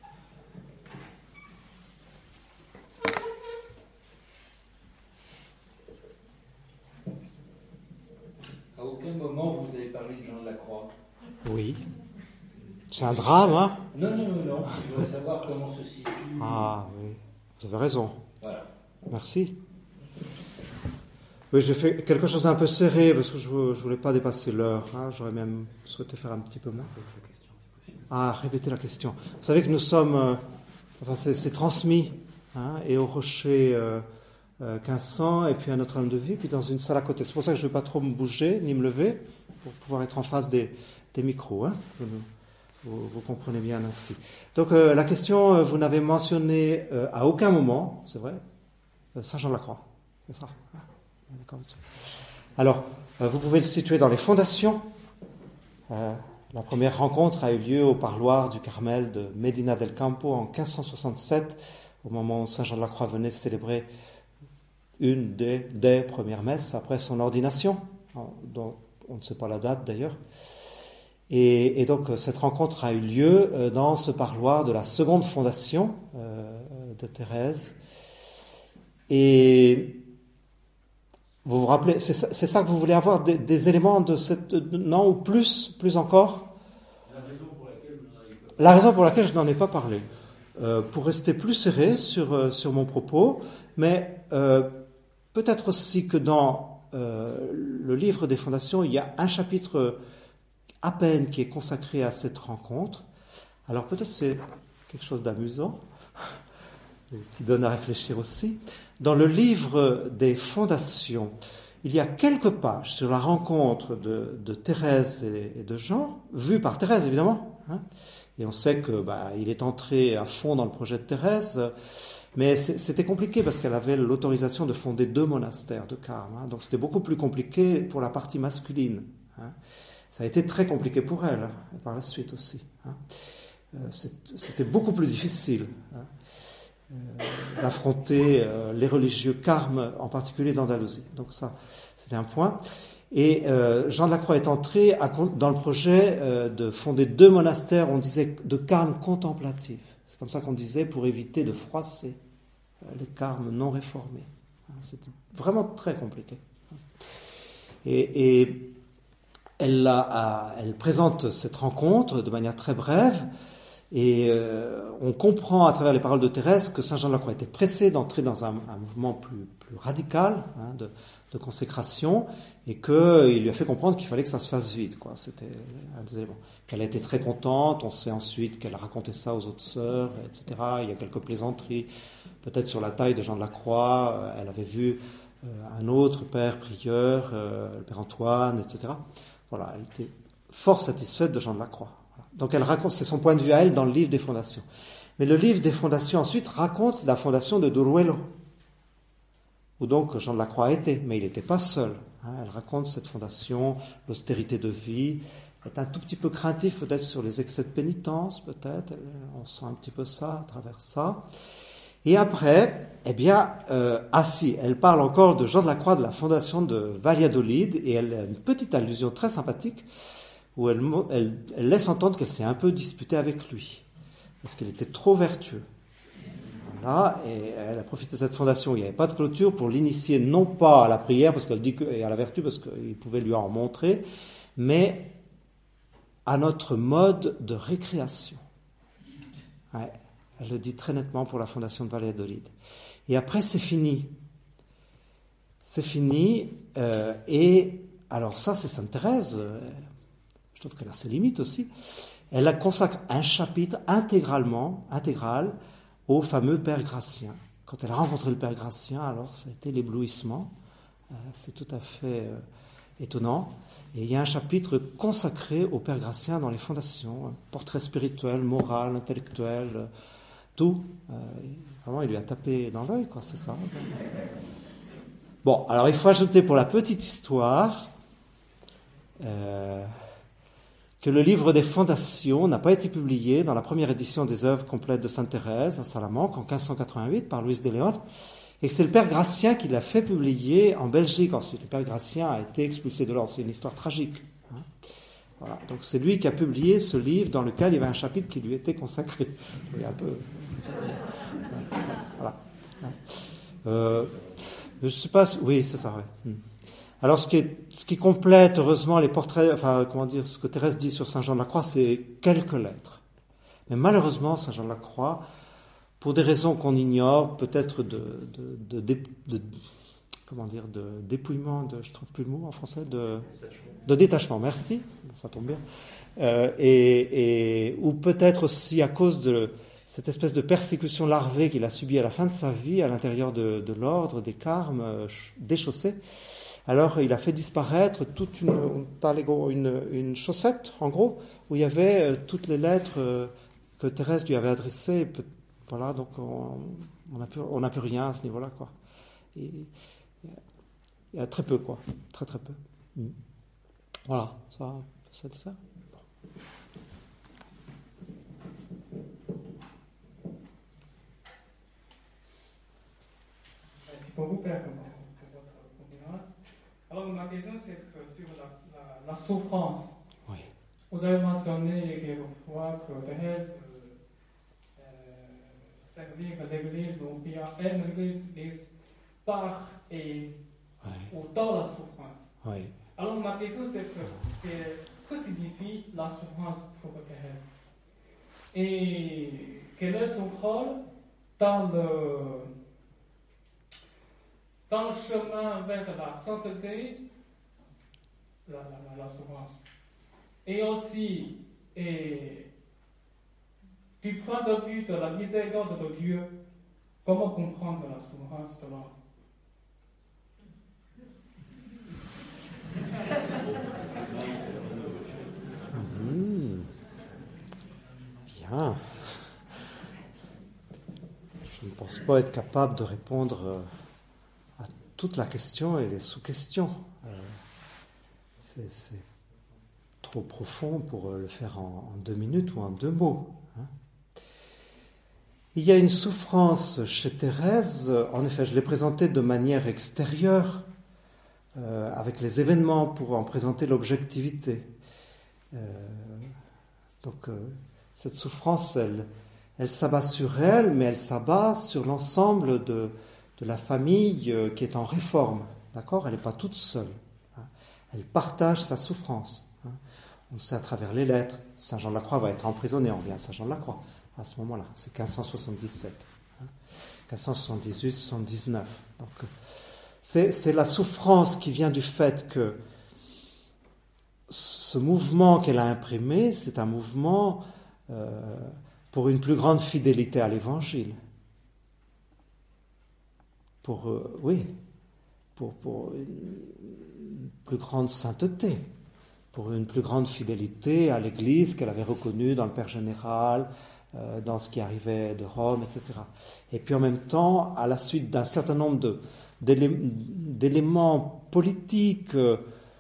À aucun moment vous avez parlé de Jean de la Croix. Oui. C'est un drame, hein? Non, non, non, non. Je voudrais savoir comment se situe. Ah oui, vous avez raison. Voilà. Merci. Oui, j'ai fait quelque chose d'un peu serré parce que je ne voulais pas dépasser l'heure. Hein. J'aurais même souhaité faire un petit peu moins. Ah, répétez la question. Vous savez que nous sommes... Euh, enfin, c'est, c'est transmis. Hein, et au Rocher euh, euh, quinze cents, et puis à Notre-Dame de Vie, puis dans une salle à côté. C'est pour ça que je ne vais pas trop me bouger, ni me lever, pour pouvoir être en face des, des micros. Hein. Vous, vous, vous comprenez bien ainsi. Donc, euh, la question, euh, vous n'avez mentionné euh, à aucun moment, c'est vrai, euh, Saint-Jean-de-la-Croix. C'est ça? Ah. D'accord. Alors, euh, vous pouvez le situer dans les fondations. Euh, la première rencontre a eu lieu au parloir du Carmel de Medina del Campo en quinze cent soixante-sept, au moment où Saint Jean de la Croix venait célébrer une des, des premières messes après son ordination, dont on ne sait pas la date d'ailleurs. Et, et donc, cette rencontre a eu lieu dans ce parloir de la seconde fondation euh, de Thérèse. Et vous vous rappelez, c'est ça, c'est ça que vous voulez avoir des, des éléments de cette... Non, ou plus, plus encore? La raison pour laquelle vous n'en avez pas parlé. La raison pour laquelle je n'en ai pas parlé. Euh, pour rester plus serré sur, euh, sur mon propos, mais euh, peut-être aussi que dans euh, le livre des fondations, il y a un chapitre à peine qui est consacré à cette rencontre. Alors peut-être c'est quelque chose d'amusant, qui donne à réfléchir aussi. Dans le livre des fondations, il y a quelques pages sur la rencontre de, de Thérèse et, et de Jean, vue par Thérèse évidemment, hein. Et on sait que bah, il est entré à fond dans le projet de Thérèse, mais c'était compliqué parce qu'elle avait l'autorisation de fonder deux monastères de Carme, hein. Donc c'était beaucoup plus compliqué pour la partie masculine, hein. Ça a été très compliqué pour elle, hein, par la suite aussi, hein. Euh, c'était beaucoup plus difficile, hein. euh, d'affronter euh, les religieux carmes, en particulier d'Andalousie. Donc ça, c'était un point. Et euh, Jean de la Croix est entré à, dans le projet euh, de fonder deux monastères, on disait de carmes contemplatifs. C'est comme ça qu'on disait, pour éviter de froisser euh, les carmes non réformés. C'était vraiment très compliqué. Et, et elle, a, elle présente cette rencontre de manière très brève, et euh, on comprend à travers les paroles de Thérèse que Saint Jean de la Croix était pressé d'entrer dans un, un mouvement plus, plus radical, hein, de, de consécration, et qu'il lui a fait comprendre qu'il fallait que ça se fasse vite, quoi. C'était un des éléments. Qu'elle a été très contente, on sait ensuite qu'elle a raconté ça aux autres sœurs, et cetera. Il y a quelques plaisanteries, peut-être sur la taille de Jean de la Croix. Elle avait vu euh, un autre père prieur, euh, le père Antoine, et cetera. Voilà, elle était fort satisfaite de Jean de la Croix. Voilà. Donc elle raconte, c'est son point de vue à elle dans le livre des fondations. Mais le livre des fondations ensuite raconte la fondation de Duruelo, où donc Jean de la Croix était, mais il n'était pas seul. Hein. Elle raconte cette fondation, l'austérité de vie, est un tout petit peu craintif peut-être sur les excès de pénitence, peut-être, on sent un petit peu ça à travers ça. Et après, eh bien, euh, ah si, elle parle encore de Jean de la Croix, de la fondation de Valladolid, et elle a une petite allusion très sympathique, où elle, elle, elle laisse entendre qu'elle s'est un peu disputée avec lui, parce qu'il était trop vertueux. Voilà, et elle a profité de cette fondation où il n'y avait pas de clôture pour l'initier, non pas à la prière, parce qu'elle dit que, et à la vertu, parce qu'il pouvait lui en montrer, mais à notre mode de récréation. Ouais, elle le dit très nettement pour la fondation de Valladolid. Et après, c'est fini. C'est fini, euh, et alors ça, c'est Sainte Thérèse, euh, je trouve qu'elle a ses limites aussi. Elle a consacré un chapitre intégralement, intégral, au fameux Père Gratien. Quand elle a rencontré le Père Gratien, alors ça a été l'éblouissement. Euh, c'est tout à fait euh, étonnant. Et il y a un chapitre consacré au Père Gratien dans les fondations, portrait spirituel, moral, intellectuel, euh, tout. Euh, vraiment, il lui a tapé dans l'œil, quoi, c'est ça. Bon, alors il faut ajouter pour la petite histoire euh, que le livre des fondations n'a pas été publié dans la première édition des œuvres complètes de Sainte Thérèse à Salamanque en quinze cent quatre-vingt-huit par Louise de Léon, et que c'est le Père Gratien qui l'a fait publier en Belgique ensuite. Le Père Gratien a été expulsé de l'ordre, c'est une histoire tragique. Hein. Voilà. Donc c'est lui qui a publié ce livre dans lequel il y avait un chapitre qui lui était consacré. Il y a un peu... Voilà. Euh, je ne sais pas si... Oui, c'est ça, oui. Alors, ce qui, est, ce qui complète, heureusement, les portraits, enfin, comment dire, ce que Thérèse dit sur Saint Jean de la Croix, c'est quelques lettres. Mais malheureusement, Saint Jean de la Croix, pour des raisons qu'on ignore, peut-être de, de, de, de, de, comment dire, de dépouillement, de, je trouve plus le mot en français, de, de détachement, merci, ça tombe bien, euh, et, et, ou peut-être aussi à cause de cette espèce de persécution larvée qu'il a subie à la fin de sa vie à l'intérieur de, de l'ordre, des carmes, euh, déchaussés. Alors, il a fait disparaître toute une, une, une chaussette, en gros, où il y avait euh, toutes les lettres euh, que Thérèse lui avait adressées. Voilà, donc on n'a plus, on n'a plus rien à ce niveau-là, quoi. Et, il y a très peu, quoi. Très, très peu. Mm. Voilà, ça, c'est ça. Merci beaucoup, Père, pour votre conférence. Alors, ma question, c'est sur la, la, la souffrance. Oui. Vous avez mentionné quelquefois que Thérèse euh, servir l'Église ou bien aime l'Église par et oui. ou dans la souffrance. Oui. Alors, ma question, c'est que, que signifie la souffrance pour Thérèse? Et quel est son rôle dans le dans le chemin vers la sainteté, la, la, la souffrance. Et aussi, et, du point de vue de la miséricorde de Dieu, comment comprendre la souffrance de l'homme? Mmh. Bien. Je ne pense pas être capable de répondre à toute la question et les sous-questions. Euh, c'est, c'est trop profond pour le faire en, en deux minutes ou en deux mots. Hein. Il y a une souffrance chez Thérèse, en effet, je l'ai présentée de manière extérieure, euh, avec les événements pour en présenter l'objectivité. Euh, donc, euh, cette souffrance, elle, elle s'abat sur elle, mais elle s'abat sur l'ensemble de, de la famille euh, qui est en réforme. D'accord ? Elle n'est pas toute seule. Hein. Elle partage sa souffrance. Hein. On le sait à travers les lettres. Saint Jean de la Croix va être emprisonné, on vient à Saint Jean de la Croix. À ce moment-là, c'est quinze cent soixante-dix-sept, hein, quinze cent soixante-dix-huit soixante-dix-neuf. Donc, c'est, c'est la souffrance qui vient du fait que ce mouvement qu'elle a imprimé, c'est un mouvement euh, pour une plus grande fidélité à l'Évangile. Pour, euh, oui, pour, pour une plus grande sainteté, pour une plus grande fidélité à l'Église qu'elle avait reconnue dans le Père général, dans ce qui arrivait de Rome, et cetera. Et puis en même temps, à la suite d'un certain nombre de, d'éléments politiques, euh,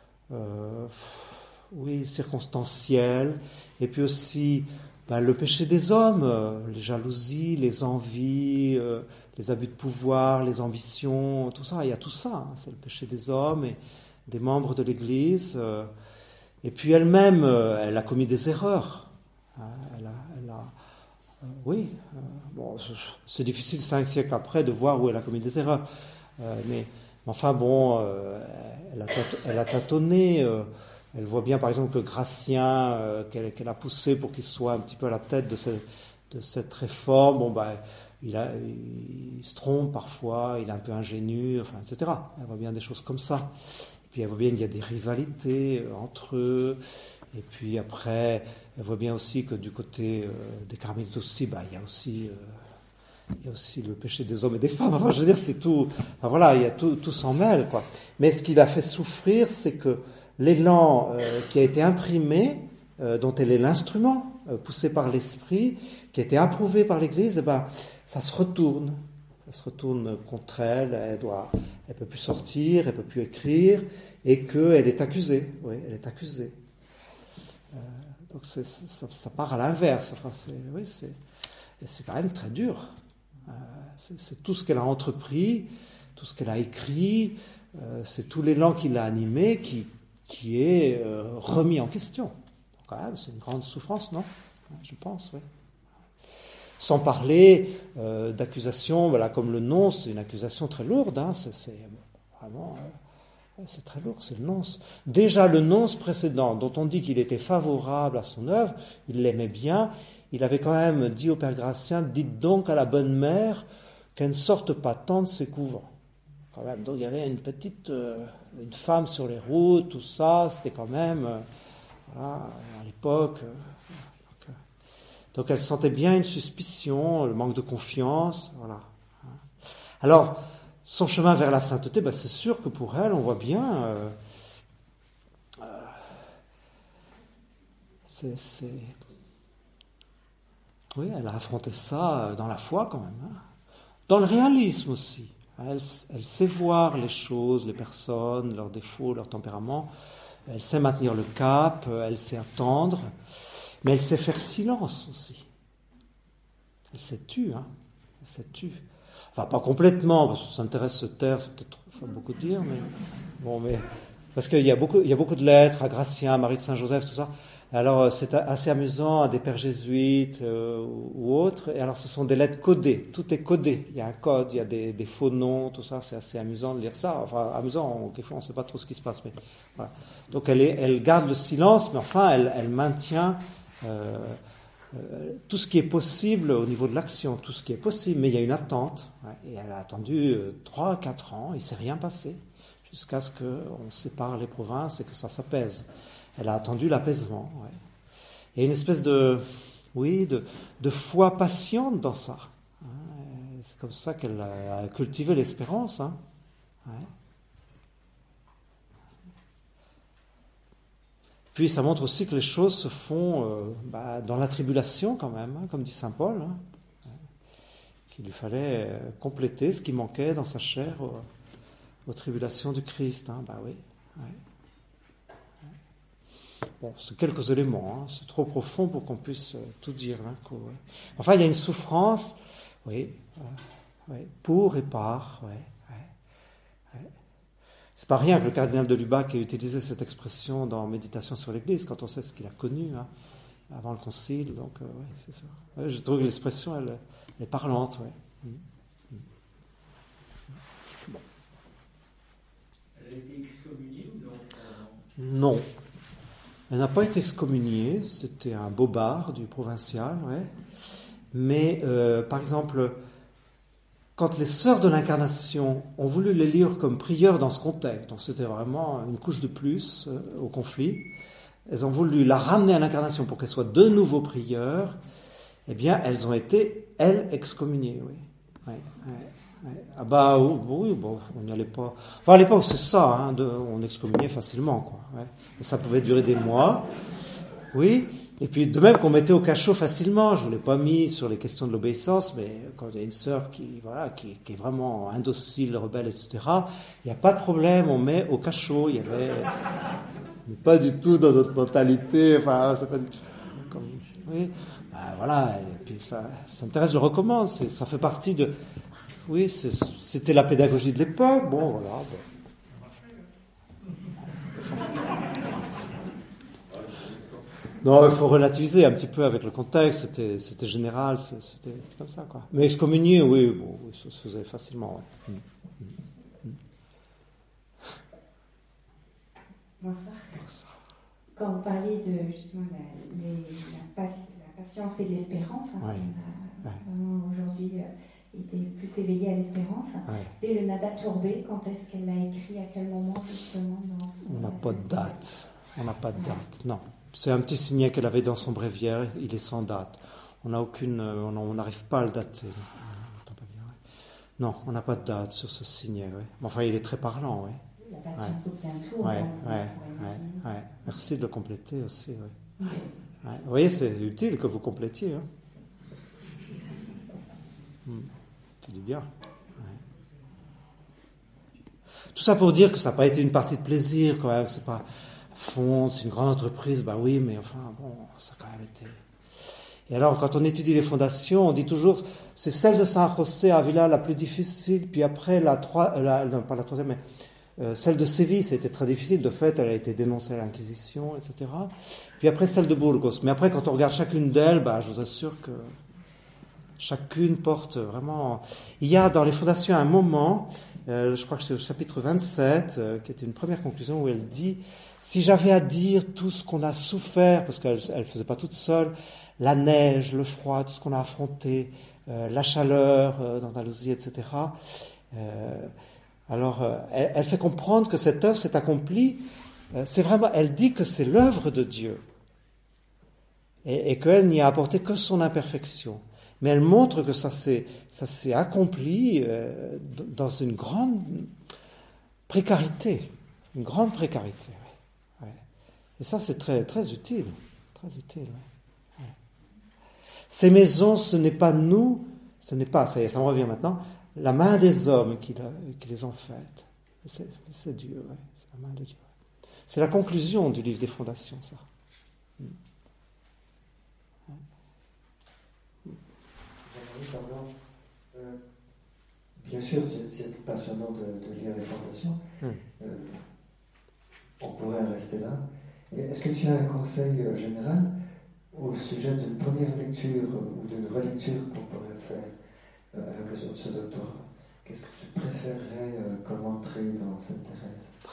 oui, circonstanciels, et puis aussi ben, le péché des hommes, euh, les jalousies, les envies, euh, les abus de pouvoir, les ambitions, tout ça, il y a tout ça, hein, c'est le péché des hommes et des membres de l'Église. Euh, et puis elle-même, euh, elle a commis des erreurs. Hein, elle a, elle a Euh, oui, euh, bon, c'est difficile cinq siècles après de voir où elle a commis des erreurs, euh, mais enfin bon, euh, elle, a tât- elle a tâtonné, euh, elle voit bien par exemple que Gratien, euh, qu'elle, qu'elle a poussé pour qu'il soit un petit peu à la tête de, ce, de cette réforme, bon ben, il, a, il, il se trompe parfois, il est un peu ingénu, enfin, et cetera. Elle voit bien des choses comme ça. Et puis elle voit bien qu'il y a des rivalités euh, entre eux. Et puis après, elle voit bien aussi que du côté euh, des Carmélites aussi, bah, il y a aussi, euh, il y a aussi le péché des hommes et des femmes. Enfin, je veux dire, c'est tout. Enfin, voilà, il y a tout, tout s'en mêle, quoi. Mais ce qui l'a fait souffrir, c'est que l'élan euh, qui a été imprimé, euh, dont elle est l'instrument, euh, poussé par l'esprit, qui a été approuvé par l'Église, eh ben, ça se retourne. Ça se retourne contre elle. Elle doit, elle peut plus sortir, elle peut plus écrire, et qu'elle est accusée. Oui, elle est accusée. Euh, donc c'est, c'est, ça, ça part à l'inverse. Enfin, c'est, oui, c'est, c'est quand même très dur. Euh, c'est, c'est tout ce qu'elle a entrepris, tout ce qu'elle a écrit, euh, c'est tout l'élan qui l'a animé qui, qui est euh, remis en question. Donc, quand même, c'est une grande souffrance, non ? Je pense, oui. Sans parler euh, d'accusations, voilà, comme le nonce, c'est une accusation très lourde. Hein, c'est, c'est vraiment... Euh, C'est très lourd, c'est le nonce. Déjà, le nonce précédent, dont on dit qu'il était favorable à son œuvre, il l'aimait bien, il avait quand même dit au Père Gratien, dites donc à la bonne mère qu'elle ne sorte pas tant de ses couvents. Quand même. Donc il y avait une petite, euh, une femme sur les routes, tout ça, c'était quand même, euh, voilà, à l'époque. Euh, donc, euh, donc elle sentait bien une suspicion, le manque de confiance, voilà. Alors, son chemin vers la sainteté, ben c'est sûr que pour elle, on voit bien, euh, euh, c'est, c'est, oui, elle a affronté ça dans la foi quand même, hein. Dans le réalisme aussi. Elle, elle sait voir les choses, les personnes, leurs défauts, leur tempérament. Elle sait maintenir le cap, elle sait attendre, mais elle sait faire silence aussi. Elle sait tuer, hein. Elle sait tuer. Enfin, pas complètement, parce que ça intéresse se taire, c'est peut-être faut beaucoup dire, mais bon, mais parce qu'il y a beaucoup, il y a beaucoup de lettres à Gratien, Marie de Saint-Joseph, tout ça. Alors c'est assez amusant à des pères jésuites euh, ou autres. Et alors ce sont des lettres codées, tout est codé. Il y a un code, il y a des, des faux noms, tout ça. C'est assez amusant de lire ça. Enfin amusant, quelquefois on ne sait pas trop ce qui se passe, mais voilà. Donc elle, est, elle garde le silence, mais enfin elle, elle maintient. Euh, Euh, tout ce qui est possible au niveau de l'action, tout ce qui est possible, mais il y a une attente, ouais, et elle a attendu euh, trois à quatre ans, il ne s'est rien passé, jusqu'à ce qu'on sépare les provinces et que ça s'apaise. Elle a attendu l'apaisement. Ouais. Il y a une espèce de, oui, de, de foi patiente dans ça. Hein, c'est comme ça qu'elle a cultivé l'espérance. Hein. Ouais. Puis ça montre aussi que les choses se font euh, bah, dans la tribulation quand même, hein, comme dit saint Paul, hein, qu'il lui fallait euh, compléter ce qui manquait dans sa chair aux, aux tribulations du Christ. Hein, bah oui. Ouais. Bon, c'est quelques éléments, hein, c'est trop profond pour qu'on puisse euh, tout dire. Hein, quoi, ouais. Enfin, il y a une souffrance oui, oui, pour et par, oui. Oui. C'est pas rien que le cardinal de Lubac ait utilisé cette expression dans Méditation sur l'Église, quand on sait ce qu'il a connu hein, avant le concile. Donc, euh, ouais, c'est sûr. Ouais, je trouve que l'expression, elle, elle est parlante. Ouais. Mmh. Mmh. Bon. Elle a été excommuniée ou non? Non. Elle n'a pas été excommuniée. C'était un bobard du provincial. Ouais. Mais, euh, par exemple, quand les sœurs de l'Incarnation ont voulu les lire comme prieurs dans ce contexte, donc c'était vraiment une couche de plus euh, au conflit, elles ont voulu la ramener à l'Incarnation pour qu'elle soit de nouveau prieure, eh bien, elles ont été, elles, excommuniées, oui. Ouais, ouais, ouais. Ah bah oui, bon, on n'y allait pas... Enfin, à l'époque, c'est ça, hein, de, on excommuniait facilement, quoi. Ouais. Et ça pouvait durer des mois, oui. Et puis, de même qu'on mettait au cachot facilement, je ne vous l'ai pas mis sur les questions de l'obéissance, mais quand il y a une sœur qui, voilà, qui, qui est vraiment indocile, rebelle, et cetera, il n'y a pas de problème, on met au cachot. Il y avait, mais pas du tout dans notre mentalité, enfin, c'est pas du tout comme, oui, ben, voilà, et puis ça, ça m'intéresse, je le recommande, c'est, ça fait partie de, oui, c'est, c'était la pédagogie de l'époque, bon, voilà, bon. Non, il faut relativiser un petit peu avec le contexte, c'était, c'était général, c'était, c'était comme ça, quoi. Mais excommunier, oui, bon, oui, ça se faisait facilement, ouais. Mmh. Mmh. Bonsoir. Bonsoir. Quand vous parliez de, justement, la, les, la, la patience et l'espérance, hein, ouais. on a ouais. vraiment aujourd'hui euh, été plus éveillé à l'espérance, ouais. et le Nada Tourbé, quand est-ce qu'elle l'a écrit, à quel moment, justement, dans son... On n'a pas de date, on n'a pas de date, non. C'est un petit signet qu'elle avait dans son bréviaire, il est sans date. On n'a aucune, on n'arrive pas à le dater. Non, on n'a pas de date sur ce signet, oui. Enfin, il est très parlant, oui. La patience ouais. obtient tout. Ouais, ouais, ouais, ouais. Merci de le compléter aussi, oui. Ouais. Ouais. Vous voyez, c'est utile que vous complétiez. Hein. Hmm. C'est du bien. Ouais. Tout ça pour dire que ça n'a pas été une partie de plaisir, quand même. C'est pas... Fond, c'est une grande entreprise, bah oui, mais enfin, bon, ça a quand même été... Et alors, quand on étudie les fondations, on dit toujours, c'est celle de San José Ávila la plus difficile, puis après, la, trois, la non, pas la troisième, mais euh, celle de Séville, c'était très difficile, de fait, elle a été dénoncée à l'Inquisition, et cetera. Puis après, celle de Burgos. Mais après, quand on regarde chacune d'elles, bah, je vous assure que chacune porte vraiment... Il y a dans les fondations un moment, euh, je crois que c'est au chapitre vingt-sept, euh, qui était une première conclusion, où elle dit... Si j'avais à dire tout ce qu'on a souffert, parce qu'elle ne faisait pas toute seule, la neige, le froid, tout ce qu'on a affronté, euh, la chaleur euh, d'Andalousie, et cetera. Euh, alors, euh, elle, elle fait comprendre que cette œuvre s'est accomplie. Euh, c'est vraiment, elle dit que c'est l'œuvre de Dieu et, et qu'elle n'y a apporté que son imperfection. Mais elle montre que ça s'est, ça s'est accompli euh, dans une grande précarité, une grande précarité. Et ça, c'est très, très utile. Très utile, ouais. Ouais. Ces maisons, ce n'est pas nous, ce n'est pas, ça y est, ça me revient maintenant, la main des hommes qui, la, qui les ont faites. C'est, c'est Dieu, ouais. C'est la main de Dieu. C'est la conclusion du livre des fondations, ça. Ouais. Euh, bien sûr, c'est passionnant de, de lire les fondations. Hum. Euh, on pourrait en rester là. Est-ce que tu as un conseil euh, général au sujet d'une première lecture euh, ou d'une relecture qu'on pourrait faire euh, à l'occasion de ce doctorat? Qu'est-ce que tu préférerais euh, comme entrée dans Sainte Thérèse?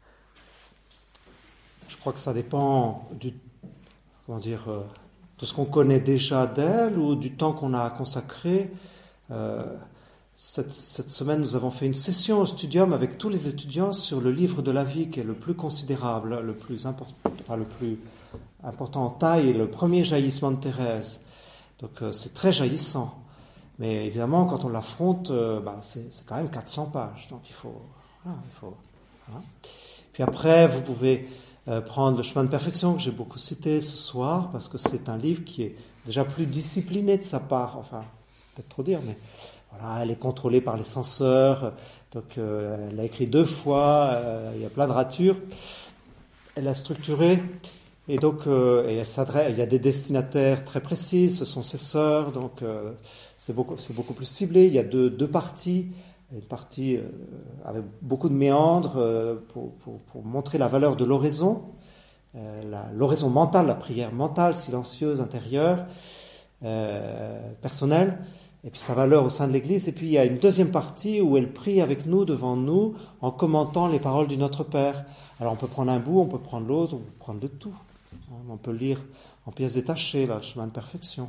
Je crois que ça dépend du, comment dire, euh, de ce qu'on connaît déjà d'elle ou du temps qu'on a consacré. Euh, Cette, cette semaine, nous avons fait une session au studium avec tous les étudiants sur le livre de la vie, qui est le plus considérable, le plus important, enfin le plus important en taille, et le premier jaillissement de Thérèse. Donc euh, c'est très jaillissant. Mais évidemment, quand on l'affronte, euh, bah, c'est, c'est quand même quatre cents pages. Donc il faut, voilà, il faut. Voilà. Puis après, vous pouvez euh, prendre le chemin de perfection que j'ai beaucoup cité ce soir, parce que c'est un livre qui est déjà plus discipliné de sa part. Enfin, peut-être trop dire, mais voilà, elle est contrôlée par les censeurs, donc euh, elle a écrit deux fois, euh, il y a plein de ratures. Elle a structuré, Et donc, euh, et elle s'adresse, il y a des destinataires très précis, ce sont ses sœurs, donc euh, c'est beaucoup, c'est beaucoup plus ciblé. Il y a deux, deux parties, une partie euh, avec beaucoup de méandres euh, pour, pour, pour montrer la valeur de l'oraison, euh, la, l'oraison mentale, la prière mentale, silencieuse, intérieure, euh, personnelle, et puis sa valeur au sein de l'Église. Et puis il y a une deuxième partie où elle prie avec nous, devant nous, en commentant les paroles du Notre Père. Alors on peut prendre un bout, on peut prendre l'autre, on peut prendre le tout. On peut lire en pièces détachées, là, le chemin de perfection.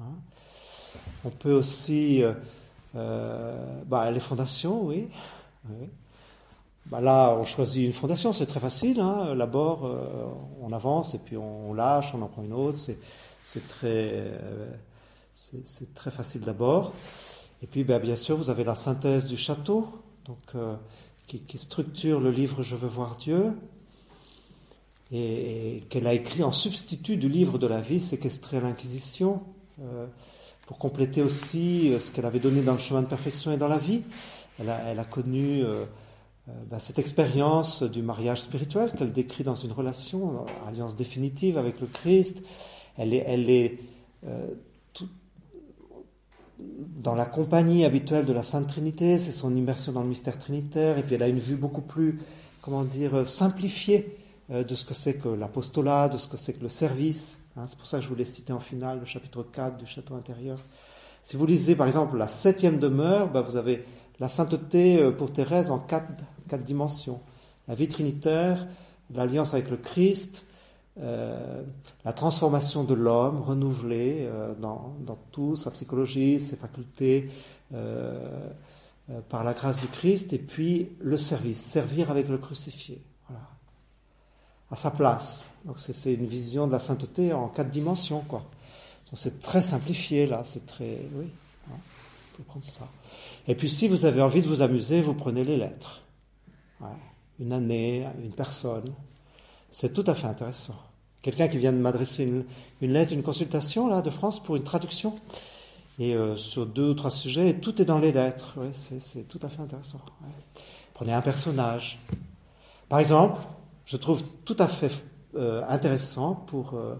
On peut aussi euh, euh, bah, les fondations, oui. oui. Bah, là, on choisit une fondation, c'est très facile. Hein. L'abord, euh, on avance et puis on lâche, on en prend une autre. C'est, c'est très, euh, c'est, c'est très facile d'abord. Et puis, bah, bien sûr, vous avez la synthèse du château, donc euh, qui, qui structure le livre Je veux voir Dieu. Et, et qu'elle a écrit en substitut du livre de la vie séquestré à l'Inquisition, euh, pour compléter aussi ce qu'elle avait donné dans le chemin de perfection et dans la vie. Elle a, elle a connu euh, euh, bah, cette expérience du mariage spirituel qu'elle décrit dans une relation, euh, alliance définitive avec le Christ. Elle est, elle est euh, tout, dans la compagnie habituelle de la Sainte Trinité, c'est son immersion dans le mystère trinitaire, et puis elle a une vue beaucoup plus, comment dire, simplifiée de ce que c'est que l'apostolat, de ce que c'est que le service. Hein, c'est pour ça que je voulais citer en finale le chapitre quatre du Château intérieur. Si vous lisez par exemple la septième demeure, ben vous avez la sainteté pour Thérèse en quatre, quatre dimensions. La vie trinitaire, l'alliance avec le Christ, euh, la transformation de l'homme renouvelée euh, dans, dans tout, sa psychologie, ses facultés, euh, euh, par la grâce du Christ, et puis le service, servir avec le crucifié. Voilà. À sa place. Donc c'est, c'est une vision de la sainteté en quatre dimensions, quoi. Donc c'est très simplifié là, c'est très, oui, hein, vous pouvez prendre ça. Et puis si vous avez envie de vous amuser, vous prenez les lettres. Ouais. Une année, une personne, c'est tout à fait intéressant. Quelqu'un qui vient de m'adresser une, une lettre, une consultation là de France pour une traduction, et euh, sur deux ou trois sujets, et tout est dans les lettres. Ouais, c'est, c'est tout à fait intéressant. Ouais. Prenez un personnage. Par exemple, je trouve tout à fait euh, intéressant pour, euh,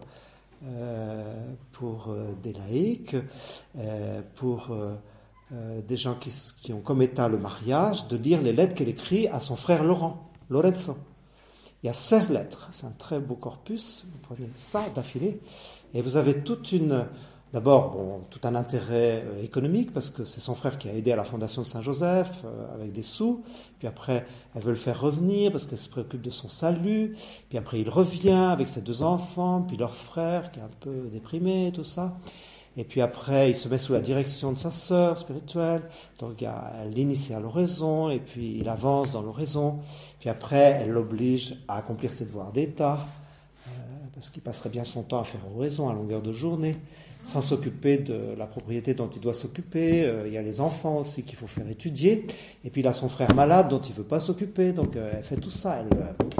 euh, pour euh, des laïcs, euh, pour euh, euh, des gens qui, qui ont comme état le mariage, de lire les lettres qu'elle écrit à son frère Laurent, Lorenzo. Il y a seize lettres, c'est un très beau corpus, vous prenez ça d'affilée, et vous avez toute une... D'abord, bon, tout un intérêt euh, économique, parce que c'est son frère qui a aidé à la fondation de Saint-Joseph, euh, avec des sous. Puis après, elle veut le faire revenir, parce qu'elle se préoccupe de son salut. Puis après, il revient avec ses deux enfants, puis leur frère, qui est un peu déprimé, tout ça. Et puis après, il se met sous la direction de sa sœur spirituelle. Donc, elle l'initie à l'oraison, et puis il avance dans l'oraison. Puis après, elle l'oblige à accomplir ses devoirs d'État, euh, parce qu'il passerait bien son temps à faire oraison à longueur de journée, sans s'occuper de la propriété dont il doit s'occuper. Euh, il y a les enfants aussi qu'il faut faire étudier. Et puis il a son frère malade dont il ne veut pas s'occuper. Donc euh, elle fait tout ça. Elle,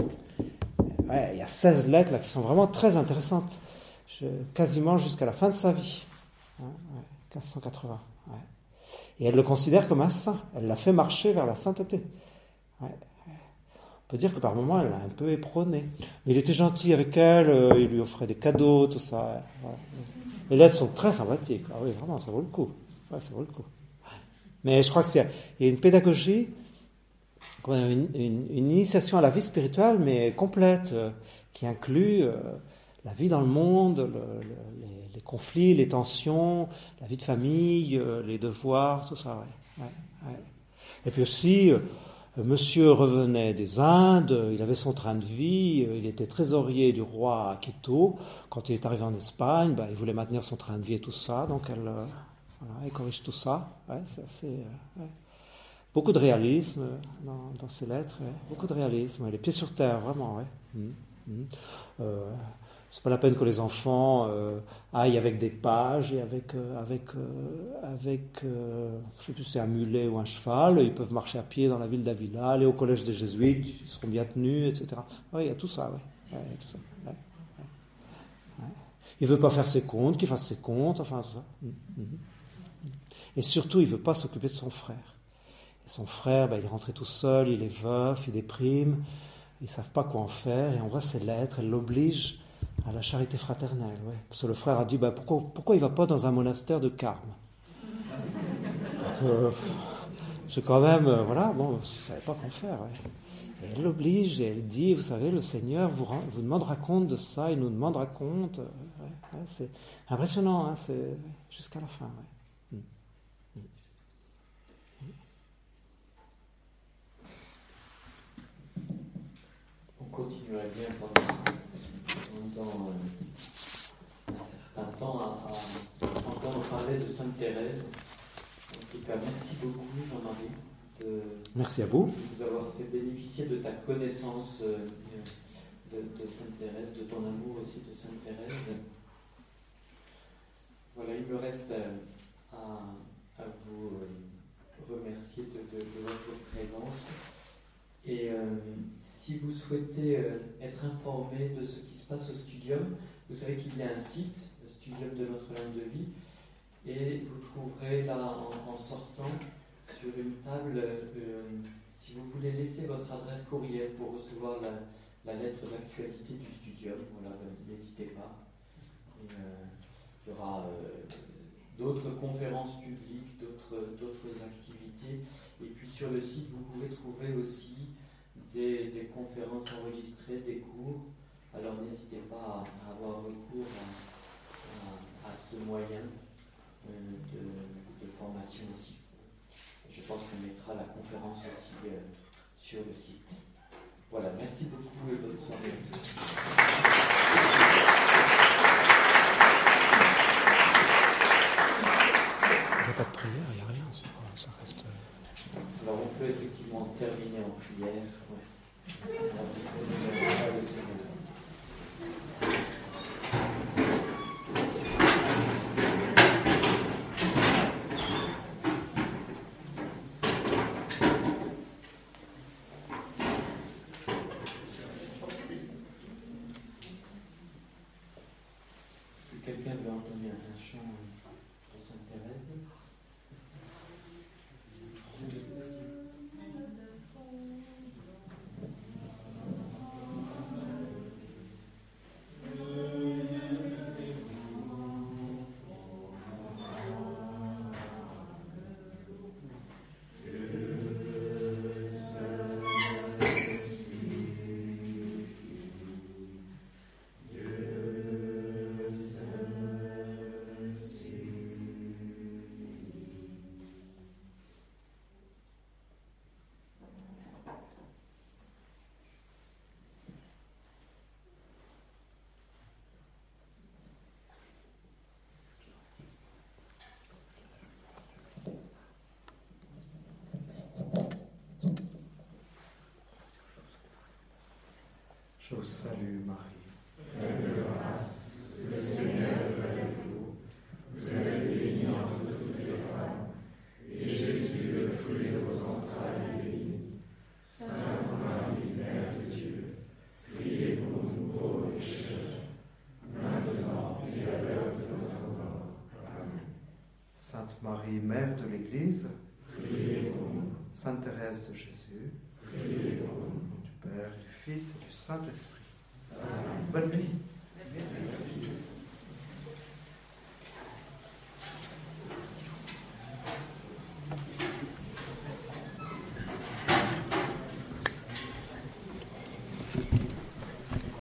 euh, ouais, il y a seize lettres là qui sont vraiment très intéressantes. Je, quasiment jusqu'à la fin de sa vie. Hein, ouais, quinze cent quatre-vingts. Ouais. Et elle le considère comme un saint. Elle l'a fait marcher vers la sainteté. Ouais. On peut dire que par moments elle l'a un peu éperonné. Mais il était gentil avec elle. Euh, il lui offrait des cadeaux, tout ça. Ouais. Les lettres sont très sympathiques. Ah oui, vraiment, ça vaut le coup. Ouais, ça vaut le coup. Mais je crois qu'il y a une pédagogie, une, une, une initiation à la vie spirituelle, mais complète, euh, qui inclut euh, la vie dans le monde, le, le, les, les conflits, les tensions, la vie de famille, euh, les devoirs, tout ça. Ouais. Ouais, ouais. Et puis aussi... Euh, Monsieur revenait des Indes, il avait son train de vie, il était trésorier du roi à Quito. Quand il est arrivé en Espagne, bah, il voulait maintenir son train de vie et tout ça, donc elle, euh, voilà, elle corrige tout ça. Ouais, c'est assez, euh, ouais. Beaucoup de réalisme dans, dans ces lettres, ouais. Beaucoup de réalisme, ouais. Les pieds sur terre, vraiment. Ouais. Mmh, mmh. Euh, c'est pas la peine que les enfants euh, aillent avec des pages et avec, euh, avec, euh, avec euh, je sais plus si c'est un mulet ou un cheval. Ils peuvent marcher à pied dans la ville d'Avila, aller au collège des jésuites, ils seront bien tenus, et cetera. Oui, il y a tout ça, oui. Ouais, il y a tout ça. Ouais, ouais, ouais. Il veut pas faire ses comptes, qu'il fasse ses comptes, enfin tout ça. Mmh, mmh. Et surtout, il veut pas s'occuper de son frère. Et son frère, ben, il est rentré tout seul, il est veuf, il déprime, ils savent pas quoi en faire, et on voit ses lettres, elles l'obligent À la charité fraternelle, oui. Parce que le frère a dit, bah, pourquoi, pourquoi il ne va pas dans un monastère de carme? euh, C'est quand même, euh, voilà, bon, je ne savais pas quoi faire. Ouais. Et elle l'oblige, et elle dit, vous savez, le Seigneur vous, rend, vous demandera compte de ça, il nous demandera compte. Ouais, ouais, c'est impressionnant, hein, c'est jusqu'à la fin. Ouais. Mm. Mm. On continuera bien pendant, pendant euh, un certain temps à, à entendre parler de Sainte Thérèse. En tout cas, merci beaucoup, Jean-Marie, de, merci à vous. de nous avoir fait bénéficier de ta connaissance euh, de, de Sainte Thérèse, de ton amour aussi de Sainte Thérèse. Voilà, il me reste euh, à, à vous euh, remercier de, de, de votre présence. Et euh, si vous souhaitez euh, être informé de ce qui se passe au Studium, vous savez qu'il y a un site, le Studium de Notre-Dame de Vie, et vous trouverez là en, en sortant sur une table, euh, si vous voulez laisser votre adresse courriel pour recevoir la, la lettre d'actualité du Studium, voilà, n'hésitez pas. Et, euh, il y aura euh, d'autres conférences publiques, d'autres, d'autres activités. Et puis sur le site, vous pouvez trouver aussi des, des conférences enregistrées, des cours. Alors n'hésitez pas à, à avoir recours à, à, à ce moyen euh, de, de formation aussi. Je pense qu'on mettra la conférence aussi euh, sur le site. Voilà, merci beaucoup et bonne soirée à tous. Il n'y a pas de prière, il n'y a rien, ça, ça reste... Alors on peut effectivement terminer en prière. Ouais. Quelqu'un veut entonner un chant de Sainte Thérèse? Je vous salue, Marie. Pleine de grâce, le Seigneur est avec vous. Vous êtes bénie entre toutes les femmes, et Jésus, le fruit de vos entrailles, est béni. Sainte Marie, Mère de Dieu, priez pour nous pauvres pécheurs, maintenant et à l'heure de notre mort. Amen. Sainte Marie, Mère de l'Église, priez pour nous. Sainte Thérèse de Jésus, priez pour nous. Du Père, du Fils et du Saint-Esprit. Amen. Bonne nuit.